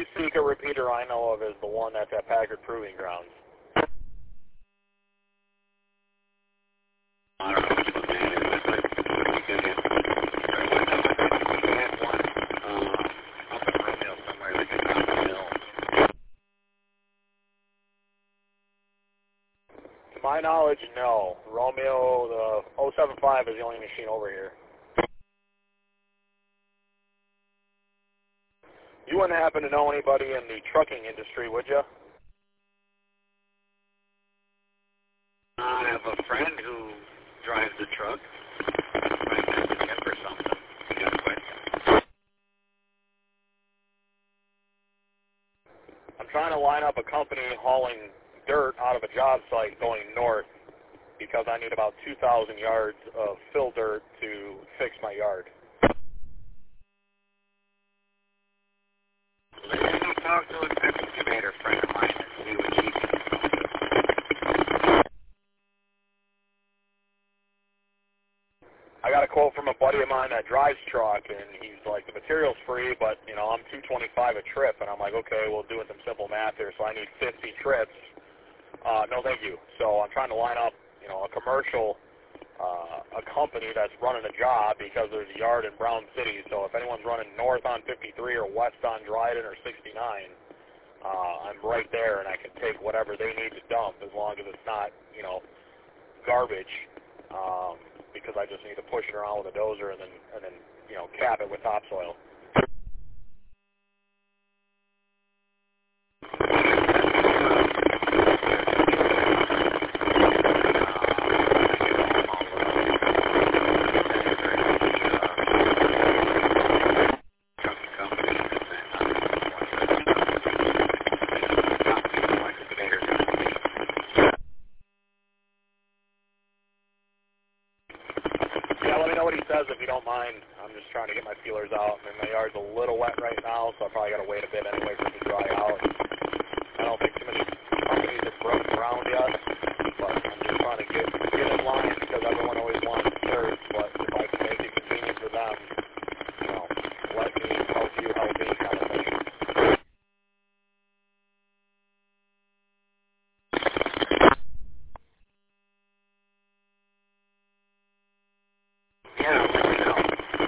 only Sika repeater I know of is the one that's at Packard Proving Grounds. I don't know which one that is. That's like pretty good. There was another, we had one uh, up in Romeo somewhere that got down the hill. To my knowledge, no. Romeo, the oh seven five is the only machine over here. You wouldn't happen to know anybody in the trucking industry, would you? I have a friend who drives the truck. Might message him for something. He got a question. I'm trying to line up a company hauling dirt out of a job site going north because I need about two thousand yards of fill dirt to fix my yard. Let me talk to an excavator friend of mine and see what she can do. I got a quote from a buddy of mine that drives truck, and he's like, the material's free, but, you know, I'm two twenty-five a trip. And I'm like, okay, we'll do some simple math here, so I need fifty trips. Uh, no, thank you. So I'm trying to line up, you know, a commercial, uh, a company that's running a job because there's a yard in Brown City. So if anyone's running north on fifty-three or west on Dryden or sixty-nine, uh, I'm right there, and I can take whatever they need to dump as long as it's not, you know, garbage. Um, because I just need to push it around with a dozer and then, and then, you know, cap it with topsoil. If you don't mind, I'm just trying to get my feelers out. I mean, my yard's a little wet right now, so I probably got to wait a bit anyway for it to dry out. I don't think too many companies have broken ground yet, but I'm just trying to get get in line because everyone always wants dirt. But if I can make it convenient for them, you know, let me help you help me kind of thing. Yeah, let me know.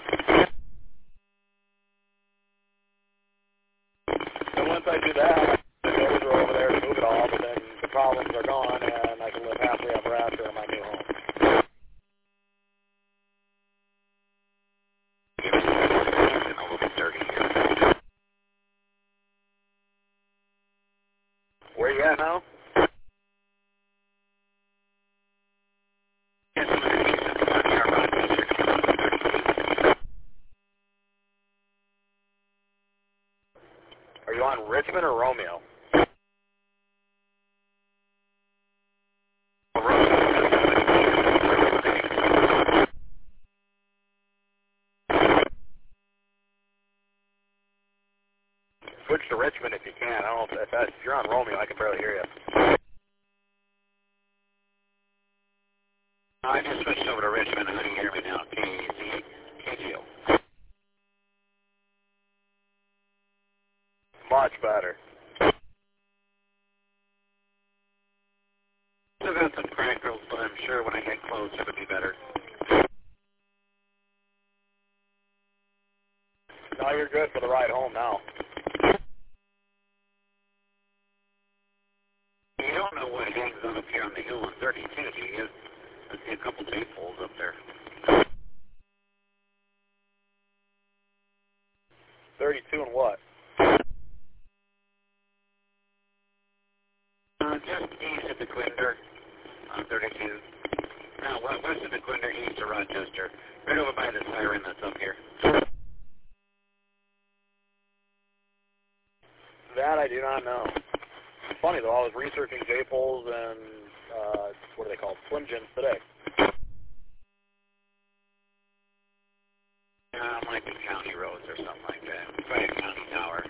And once I do that, the doors are over there to move it all, but then the problems are gone, and I can live happily ever after in my new home. It's a little bit dirty here. Where you at now? Yes, I'm going to need some work here around Rochester to get up to thirty feet. Are you on Richmond or Romeo? Switch to Richmond if you can. I don't know if, that, if you're on Romeo, I can barely hear you. I just switched over to Richmond. How do you hear me now? K Z, K G O. Much better. Still got some crackles, but I'm sure when I get close it'll be better. No, you're good for the ride home now. You don't know what hangs on up here on the hill on thirty-two, do you? I see a couple tape holes up there. thirty-two and what? Uh, just east of the Quinder on thirty-two. No, west of the Quinder, east of Rochester. Right over by the siren that's up here. That I do not know. It's funny though, I was researching J-poles and, uh, what are they called, Slim Jims today. Uh, might be county roads or something like that. Probably a county tower.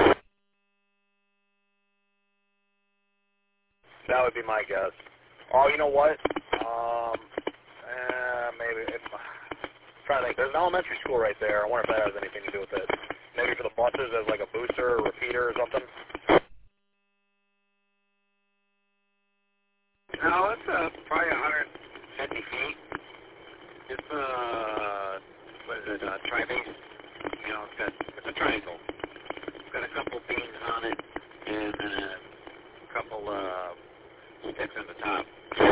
That would be my guess. Oh, you know what? Um, eh, maybe. If, I'm trying to think. There's an elementary school right there. I wonder if that has anything to do with it. maybe for the buses as like a booster or repeater or something? No, it's uh, probably one hundred fifty feet. It's uh, what is it? Uh, tri-base. You know, it's got it's a triangle. It's got a couple beams on it, and then a couple uh sticks on the top.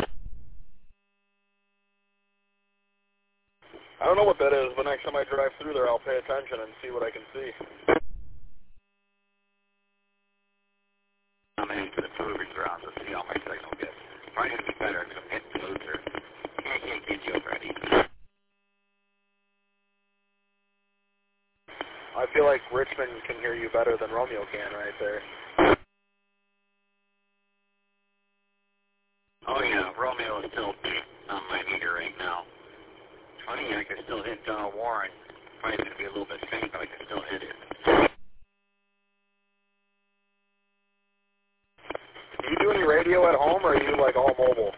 I don't know what that is, but next time I drive through there, I'll pay attention and see what I can see. I'm heading to the proving ground to see how my signal gets. Probably gonna be better because I'm hitting closer. Can't, can't get you already. I feel like Richmond can hear you better than Romeo can right there. Oh yeah, Romeo is still on my meter right now. Funny, I can still hit uh, Warren. Probably going to be a little bit faint, but I can still hit it. Do you do any radio at home, or are you like all mobile?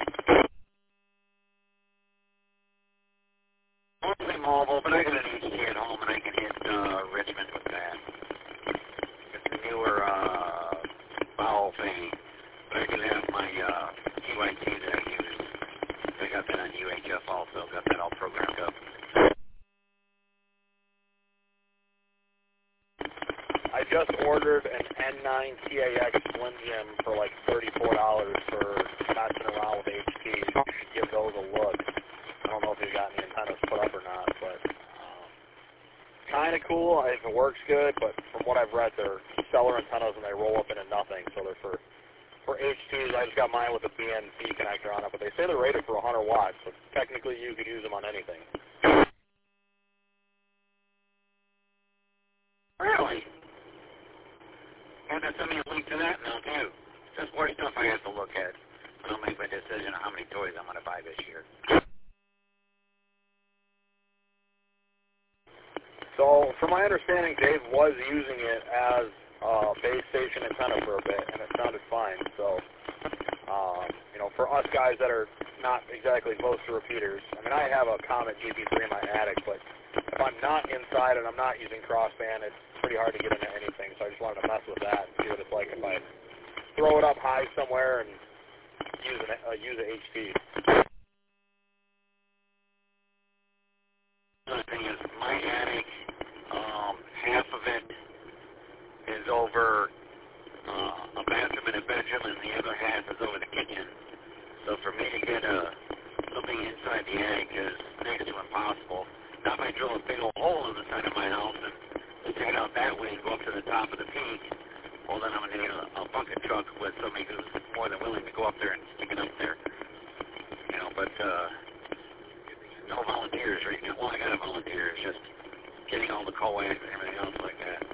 Mostly mobile, but I got an H T at home, and I can hit uh, Richmond with that. It's the newer uh, vowel thing, but I do have my uh, Q I T that I use. I got that on U H F also, got that all programmed up. I just ordered an N nine T A X Slim Jim for like thirty-four dollars for messing around with H T. You should give those a look. I don't know if they've got any antennas put up or not, but um, kind of cool if it works good, but from what I've read, they're stellar antennas and they roll up into nothing, so they're for For H Ts, I just got mine with a B N C connector on it, but they say they're rated for one hundred watts, so technically you could use them on anything. Really? And then send me a link to that now, too. There's more stuff I have to look at. I'll make my decision on how many toys I'm going to buy this year. So, from my understanding, Dave was using it as Uh, base station antenna for a bit, and it sounded fine. So, um, you know, for us guys that are not exactly close to repeaters, I mean, I have a Comet G P three in my attic, but if I'm not inside and I'm not using crossband, it's pretty hard to get into anything. So I just wanted to mess with that and see what it's like if I throw it up high somewhere and use an uh, use a H T. The thing is, my attic, um, half of it is over uh, a bathroom and a bedroom, and the other half is over the kitchen. So for me to get a, something inside the attic is next to impossible. Now if I drill a big old hole in the side of my house and stick it out that way and go up to the top of the peak, well then I'm going to need a, a bucket truck with somebody who's more than willing to go up there and stick it up there. You know, but uh, no volunteers right now. Well, I got a volunteer. It's just getting all the coax and everything else like that.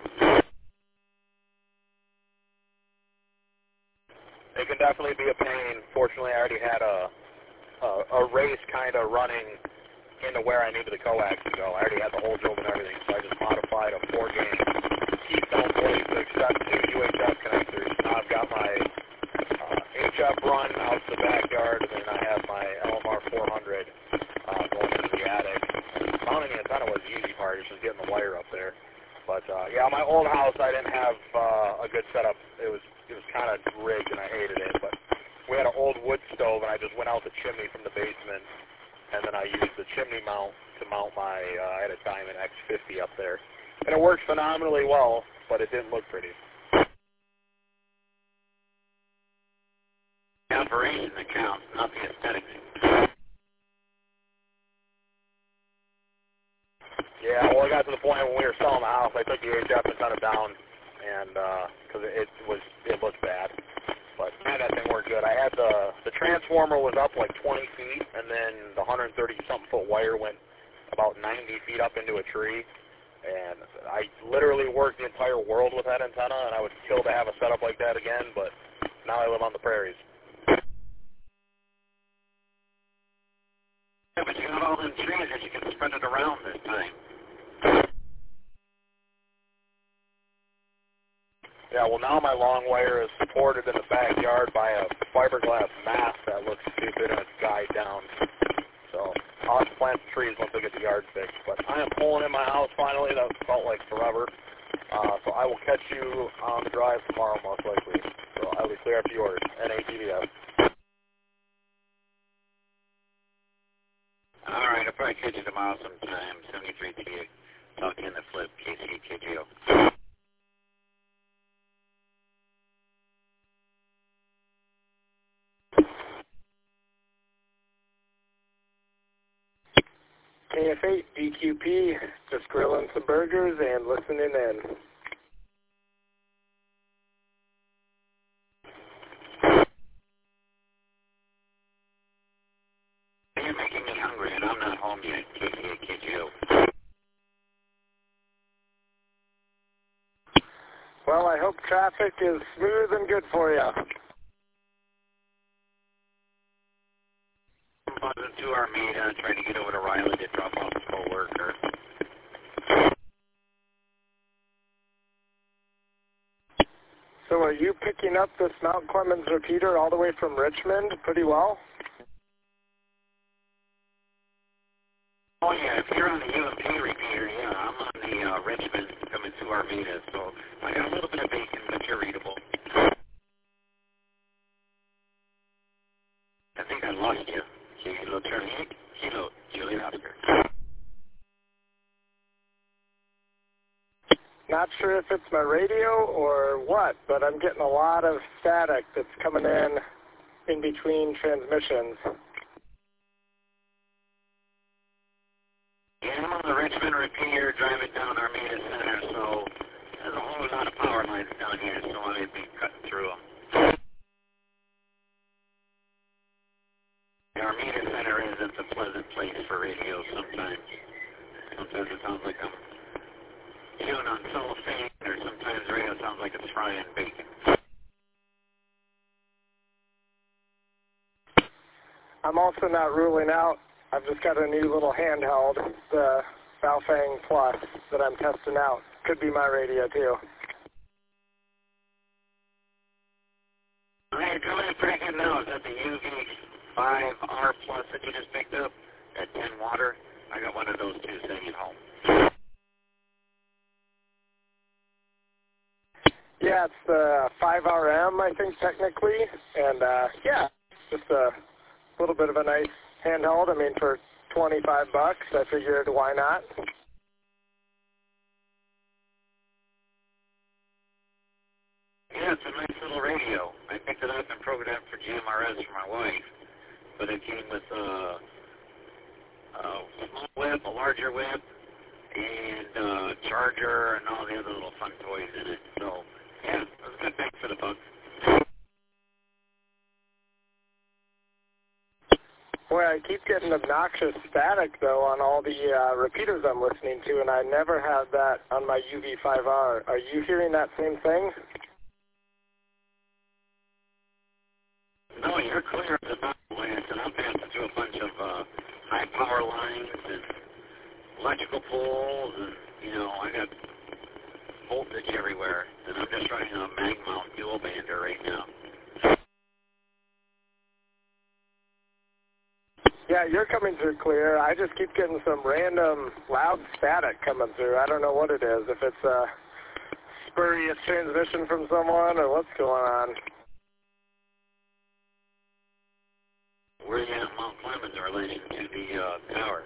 It can definitely be a pain. Fortunately, I already had a a, a race kind of running into where I needed the coax to go. I already had the hole drilled and everything, so I just modified a four-game Keystone blade to accept two U H F connectors. Now I've got my uh, H F run out to the backyard, and then I have my L M R four hundred uh, going into the attic. Mounting the antenna was the easy part. It's just getting the wire up there. But uh, yeah, my old house, I didn't have uh, a good setup. It was it was kind of rigged, and I hated it. But we had an old wood stove, and I just went out the chimney from the basement, and then I used the chimney mount to mount my. Uh, I had a Diamond X fifty up there, and it worked phenomenally well, but it didn't look pretty. The operation that counts, not the aesthetics. Yeah, well, it got to the point when we were selling the house, I took the H F and cut it down, and because uh, it was it looked bad. But man, that thing worked good. I had the the transformer was up like twenty feet, and then the one hundred thirty something foot wire went about ninety feet up into a tree. And I literally worked the entire world with that antenna, and I would kill to have a setup like that again. But now I live on the prairies. Yeah, but you got all them trees that you can spread it around this time. Yeah, well now my long wire is supported in the backyard by a fiberglass mast that looks stupid and it's guyed down. So I'll have to plant some trees once I get the yard fixed. But I am pulling in my house finally. That felt like forever. Uh, so I will catch you on the drive tomorrow, most likely. So I will clear up yours, N A T V S. All right, I'll probably catch you tomorrow sometime, seventy-three T A. Talking in the flip, K C K J O. K F eight, D Q P, just grilling some burgers and listening in. You're making me hungry and I'm not home yet, K C A K J O. Well, I hope traffic is smooth and good for you. I'm buzzing to Armada, trying to get over to Riley to drop off a co-worker. So are you picking up this Mount Clemens repeater all the way from Richmond pretty well? Oh yeah, if you're on the U M P repeater, yeah, I'm on the uh, Richmond coming to Armada, so I got a little bit of bacon, but you're readable. I think I lost you. Kilo Charlie eight, Kilo Juliet Oscar. Not sure if it's my radio or what, but I'm getting a lot of static that's coming in in between transmissions. Yeah, I'm on the Richmond repeater driving down Armada Center, so there's a whole lot of power lines down here, so I may be cutting through them. The Armada Center isn't a pleasant place for radio sometimes. Sometimes it sounds like I'm chewing on cellophane, or sometimes radio sounds like it's frying bacon. I'm also not ruling out, I've just got a new little handheld, the Baofeng Plus, that I'm testing out. Could be my radio too. All right, coming in pretty good now. Is that the U V five R Plus that you just picked up at ten water? I got one of those too sitting at home. Yeah, it's the five R M, I think, technically. And, uh, yeah, just a little bit of a nice handheld. I mean, for twenty-five bucks, I figured why not? Yeah, it's a nice little radio. I picked it up and programmed for G M R S for my wife. But it came with uh, a small whip, a larger whip, and uh, charger, and all the other little fun toys in it. So, yeah, it was a good bang for the buck. Boy, I keep getting obnoxious static, though, on all the uh, repeaters I'm listening to, and I never had that on my U V five R. Are you hearing that same thing? No, you're clear of the mountainlands, and I'm passing through a bunch of uh, high power lines and electrical poles, and, you know, I got voltage everywhere, and I'm just running a mag mount dual bander right now. Yeah, you're coming through clear. I just keep getting some random loud static coming through. I don't know what it is, if it's a spurious transmission from someone or what's going on. Where are you at Mount Clemens in relation to the uh, tower?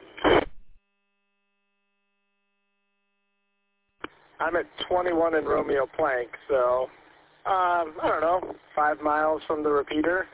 I'm at twenty-one in Romeo Plank, so, um, I don't know, five miles from the repeater.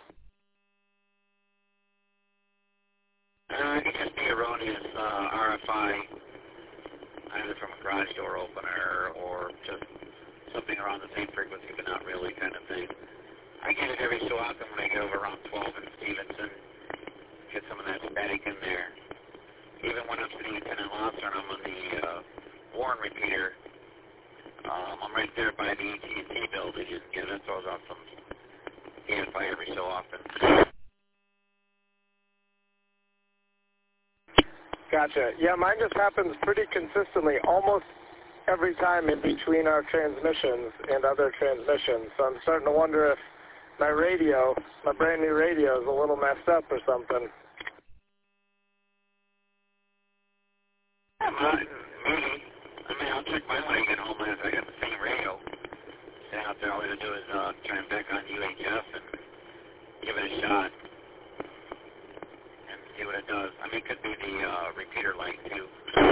Uh, it could just be erroneous uh, R F I, either from a garage door opener or just something around the same frequency but not really kind of thing. I get it every so often when I get over around twelve in Stevenson, get some of that static in there. Even when I'm sitting at ten in Lobster and I'm on the uh, Warren repeater, um, I'm right there by the A T and T building, and yeah, that throws out some A F I every so often. Gotcha. Yeah, mine just happens pretty consistently, almost every time in between our transmissions and other transmissions. So I'm starting to wonder if my radio, my brand new radio, is a little messed up or something. Yeah, maybe. I mean, I'll I'll check mine when I get home. I got the same radio. Stay out there. All I'm going to do is uh, try and back on U H F and give it a shot and see what it does. I mean, it could be the uh, repeater light, too.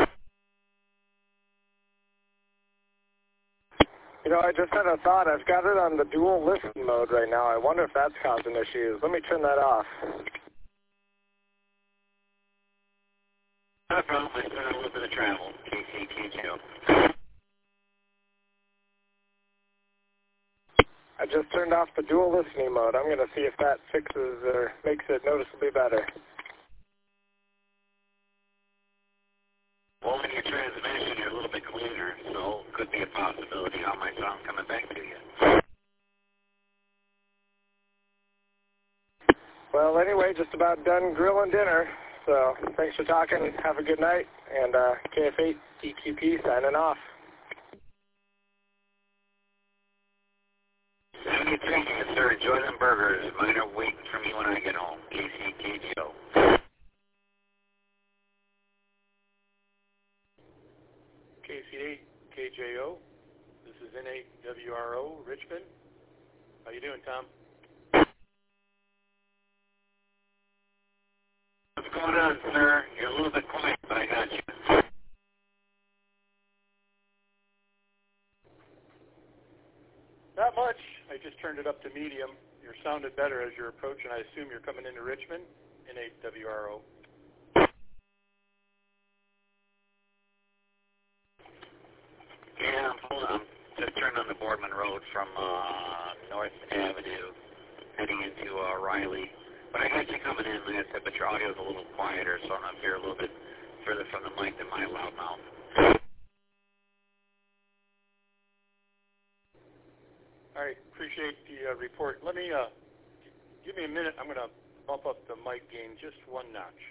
You know, I just had a thought. I've got it on the dual listen mode right now. I wonder if that's causing issues. Let me turn that off. Not a problem. I still have a little bit of travel. K C K J O. I just turned off the dual listening mode. I'm going to see if that fixes or makes it noticeably better. Well, in your transmission, you're a little bit cleaner, so could be a possibility how my sound coming back to you. Well, anyway, just about done grilling dinner. So thanks for talking. Have a good night. And uh, K F eight D Q P signing off. seventy-three, yes, sir. Enjoy them burgers. Mine are waiting for me when I get home. K C K J O. K C eight K J O. This is N eight W R O, Richmond. How you doing, Tom? What's going on, sir? You're a little bit quiet, but I got you. Not much. I just turned it up to medium. You're sounded better as you're approaching. I assume you're coming into Richmond, N eight W R O. Yeah, I'm pulling. I'm just turned on the Boardman Road from uh, North Avenue, heading into uh, Riley. But I got you coming in, like I said, but your audio is a little quieter, so I'm up here a little bit further from the mic than my loud mouth. All right, appreciate the uh, report. Let me, uh, give me a minute. I'm going to bump up the mic gain just one notch.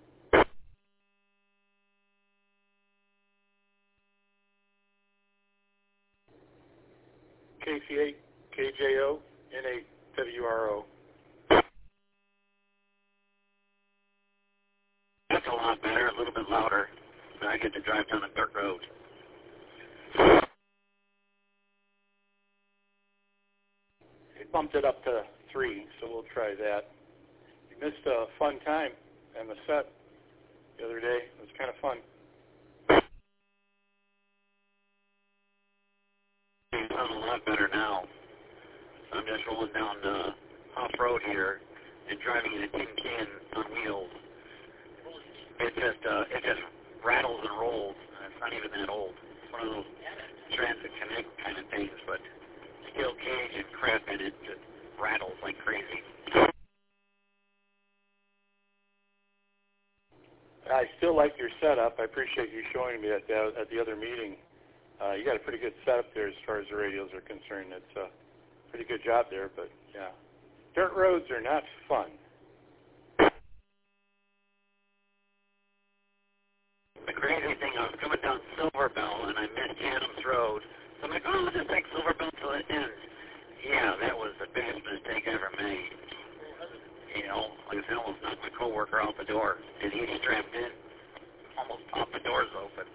K C eight K J O, N eight W R O. That's a lot better, a little bit louder. I get to drive down a dirt road. It bumped it up to three, so we'll try that. You missed a fun time on the set the other day. It was kind of fun. You sound a lot better now. I'm just rolling down the off-road here and driving in a tin can on wheels. It just uh, it just rattles and rolls. It's not even that old. It's one of those Transit Connect kind of things, but steel cage and crap in it just rattles like crazy. I still like your setup. I appreciate you showing me at the, at the other meeting. Uh, you got a pretty good setup there as far as the radios are concerned. It's a pretty good job there, but yeah. Dirt roads are not fun. The crazy thing, I was coming down Silver Bell, and I missed Adams Road. So I'm like, oh, I'll just take Silver Bell till it ends. Yeah, that was the biggest mistake I ever made. You know, like I said, I almost knocked my coworker out the door. And he strapped in, almost popped the doors open.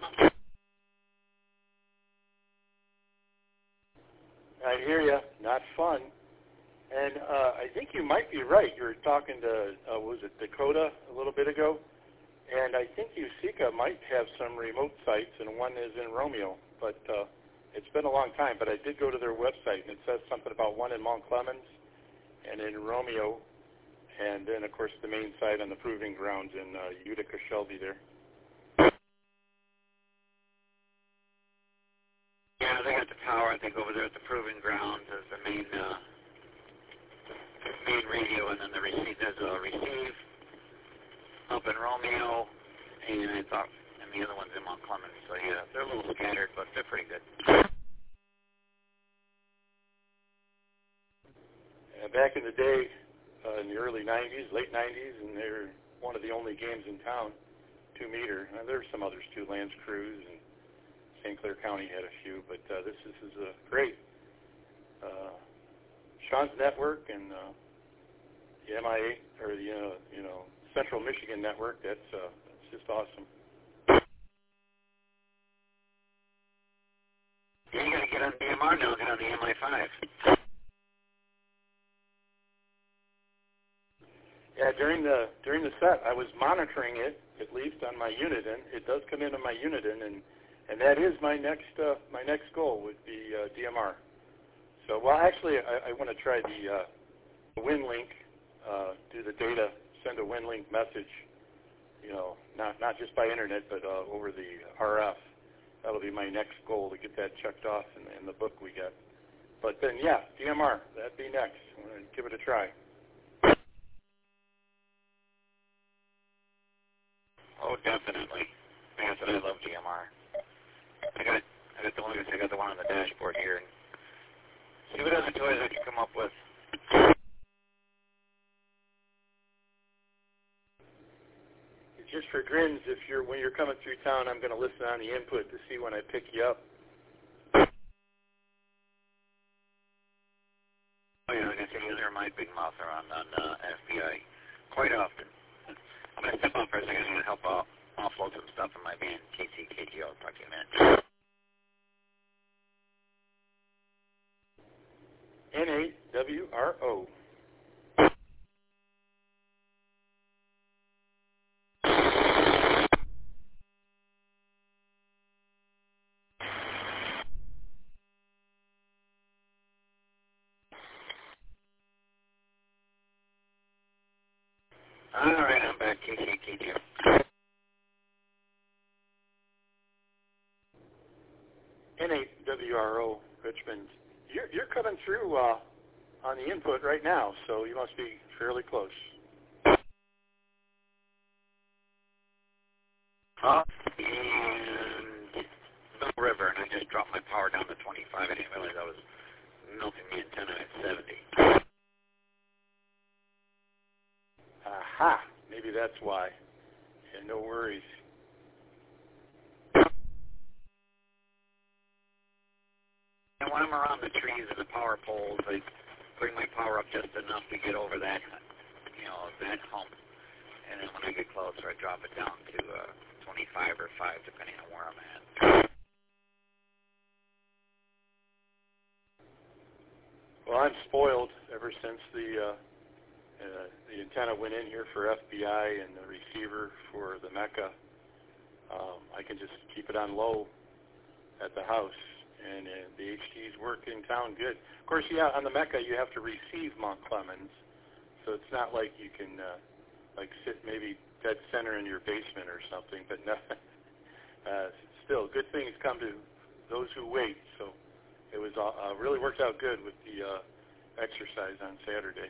I hear you. Not fun. And uh, I think you might be right. You were talking to, uh, was it Dakota a little bit ago? And I think USECA might have some remote sites, and one is in Romeo. But uh, it's been a long time. But I did go to their website, and it says something about one in Mount Clemens and in Romeo, and then, of course, the main site on the proving grounds in uh, Utica, Shelby there. Yeah, they got the tower, I think, over there at the proving grounds as the main uh, main radio, and then the receive, there's a receive up in Romeo, and I thought, and the other one's in Mount Clemens. So yeah, they're a little scattered, but they're pretty good. Uh, back in the day, uh, in the early nineties, late nineties, and they were one of the only games in town, two meter. Uh, there were some others too, Lance Cruz and Saint Clair County had a few, but uh, this, this is uh, great. Uh, Sean's network and uh, the M I A, or the uh, you know Central Michigan network, that's uh, that's just awesome. Yeah, you got to get on D M R now. Get on the M I five. Yeah, during the during the set, I was monitoring it at least on my Uniden. It does come into my Uniden, and and that is my next uh, my next goal would be uh, D M R. So, well, actually, I, I want to try the uh, WinLink, uh, do the data, send a WinLink message. You know, not not just by internet, but uh, over the R F. That'll be my next goal to get that checked off in, in the book we get. But then, yeah, D M R, that'd be next. I'm going to give it a try. Oh, definitely. Definitely, I love D M R. I got, I got the one. I got the one on the dashboard here. See what other toys I can come up with. Just for grins, if you're when you're coming through town, I'm going to listen on the input to see when I pick you up. Oh yeah, like I said, you hear my big mouth around on uh, F B I quite often. I'm going to step out for a second. I'm going to help uh, offload some stuff in my van. K C K G O, talk to you in a minute. N A W R O. All right, I'm back. K C K G O. N A W R O, Richmond. You're, you're coming through uh, on the input right now, so you must be fairly close. Up in the river, and I just dropped my power down to twenty-five. I didn't realize I was melting the antenna at seventy. Aha! Maybe that's why. Yeah, no worries. And when I'm around the trees and the power poles, I bring my power up just enough to get over that, you know, that hump. And then when I get closer, I drop it down to uh, twenty-five or five, depending on where I'm at. Well, I'm spoiled ever since the uh, uh, the antenna went in here for F B I and the receiver for the Mecca. Um, I can just keep it on low at the house, and uh, the H Ds work in town good. Of course, yeah, on the Mecca you have to receive Mount Clemens, so it's not like you can uh, like sit maybe dead center in your basement or something. But no, uh, still, good things come to those who wait. So it was uh, really worked out good with the uh, exercise on Saturday.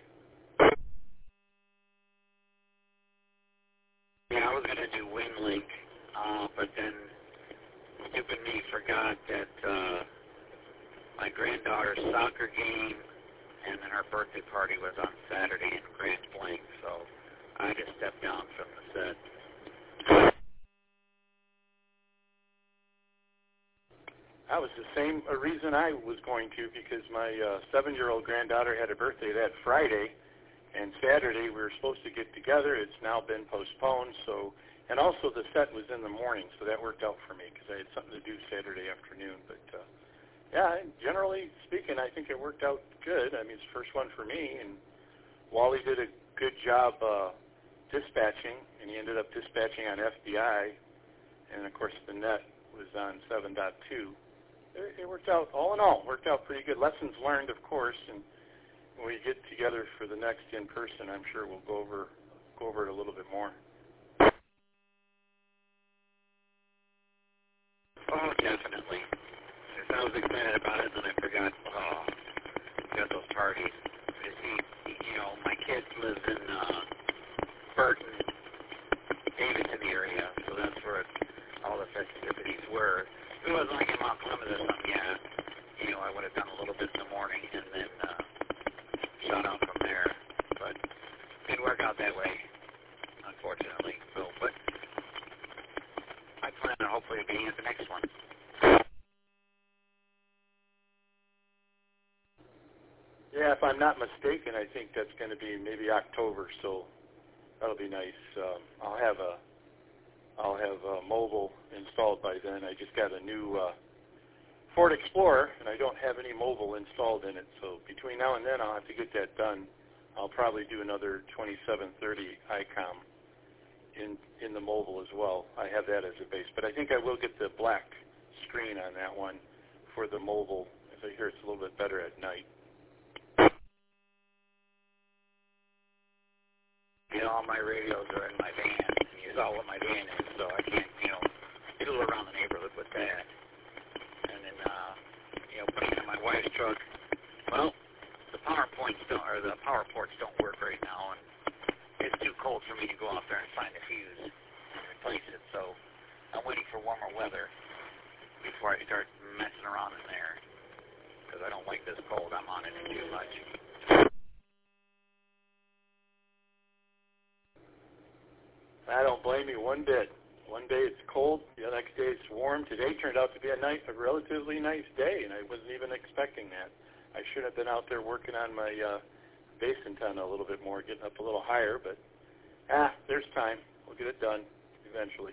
Yeah, I was going to do WinLink, uh, but then stupid me forgot that uh, my granddaughter's soccer game and then her birthday party was on Saturday in Grand Blanc, so I just stepped down from the set. That was the same a reason I was going to, because my uh, seven-year-old granddaughter had a birthday that Friday, and Saturday we were supposed to get together. It's now been postponed, so and also the set was in the morning, so that worked out for me because I had something to do Saturday afternoon. But uh, yeah, generally speaking, I think it worked out good. I mean, it's the first one for me, and Wally did a good job uh, dispatching, and he ended up dispatching on F B I, and of course the net was on seven point two. It, it worked out, all in all, worked out pretty good. Lessons learned, of course, and when we get together for the next in-person, I'm sure we'll go over go over it a little bit more. Oh, definitely. Since I was excited about it, then I forgot, oh, got those parties. You see, you know, my kids live in uh, Burton, Davidson area, so that's where all the festivities were. If it wasn't like in Mount Clemens or something, yeah, you know, I would have done a little bit in the morning and then uh, shot out from there. But it didn't work out that way, unfortunately. So, but I plan on hopefully being at the next one. Yeah, if I'm not mistaken, I think that's going to be maybe October, so that'll be nice. Um, I'll have a I'll have a mobile installed by then. I just got a new uh, Ford Explorer, and I don't have any mobile installed in it. So between now and then, I'll have to get that done. I'll probably do another twenty-seven thirty I COM in in the mobile as well. I have that as a base, but I think I will get the black screen on that one for the mobile, as I hear it's a little bit better at night. You know, all my radios are in my van, and you saw what my van is, so I can't, you know, fiddle around the neighborhood with that. And then, uh, you know, putting in my wife's truck, well, the power points don't, or the power ports don't work right now, and it's too cold for me to go out there and find a fuse and replace it, so I'm waiting for warmer weather before I start messing around in there, because I don't like this cold. I'm on it too much. I don't blame you one bit. One day it's cold, the next day it's warm. Today turned out to be a nice, a relatively nice day, and I wasn't even expecting that. I should have been out there working on my uh, base antenna a little bit more, getting up a little higher, but ah, there's time. We'll get it done eventually.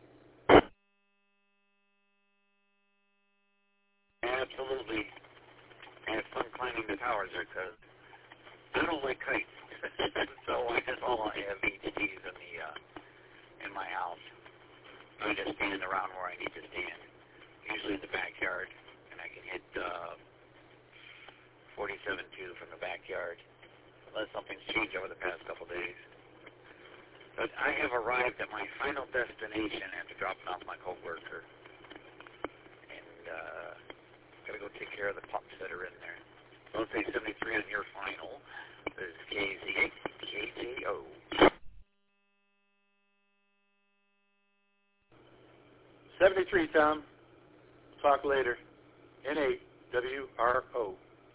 Absolutely. And it's fun climbing the towers there, because I don't like heights. So I just all I have H Ds in the uh, in my house. I just stand around where I need to stand, usually in the backyard, and I can hit uh, forty-seven two from the backyard, unless something's changed over the past couple days. But I have arrived at my final destination after dropping off my coworker, and uh, gotta go take care of the pups that are in there. So let's say seventy-three on your final. This is K Z K Z O. seventy-three, Tom. Talk later. N eight W R O.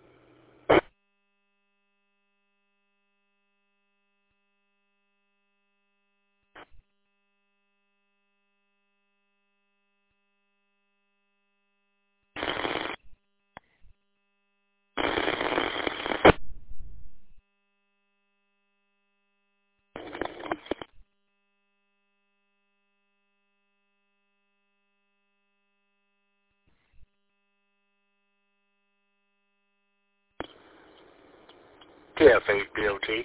K F eight B O T.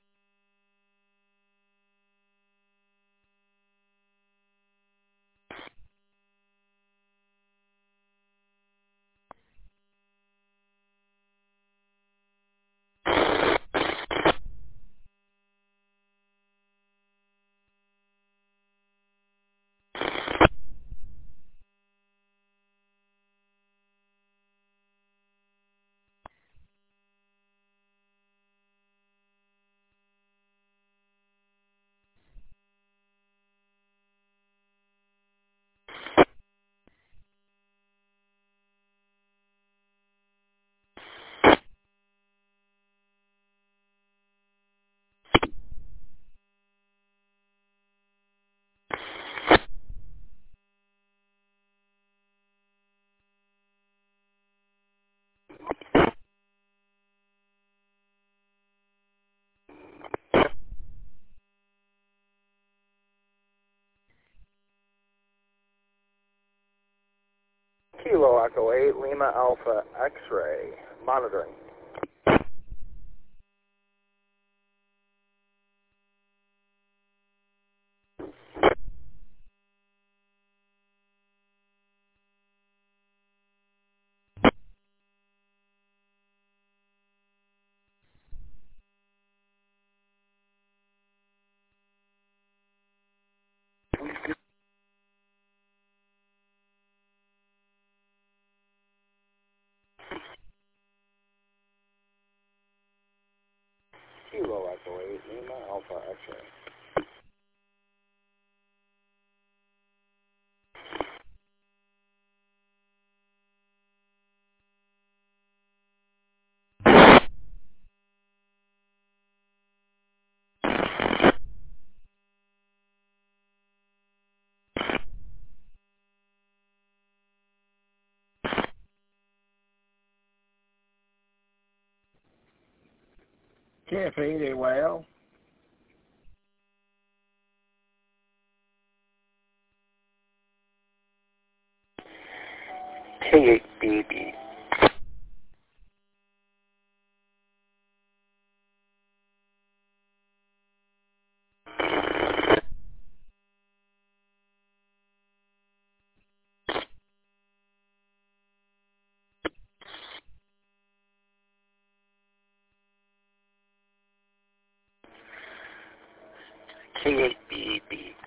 Kilo Echo eight, Lima Alpha X-ray, monitoring. Kilo Echo eight, Lima Alpha X-ray. K F eight A Y L. K eight B B. K eight B B.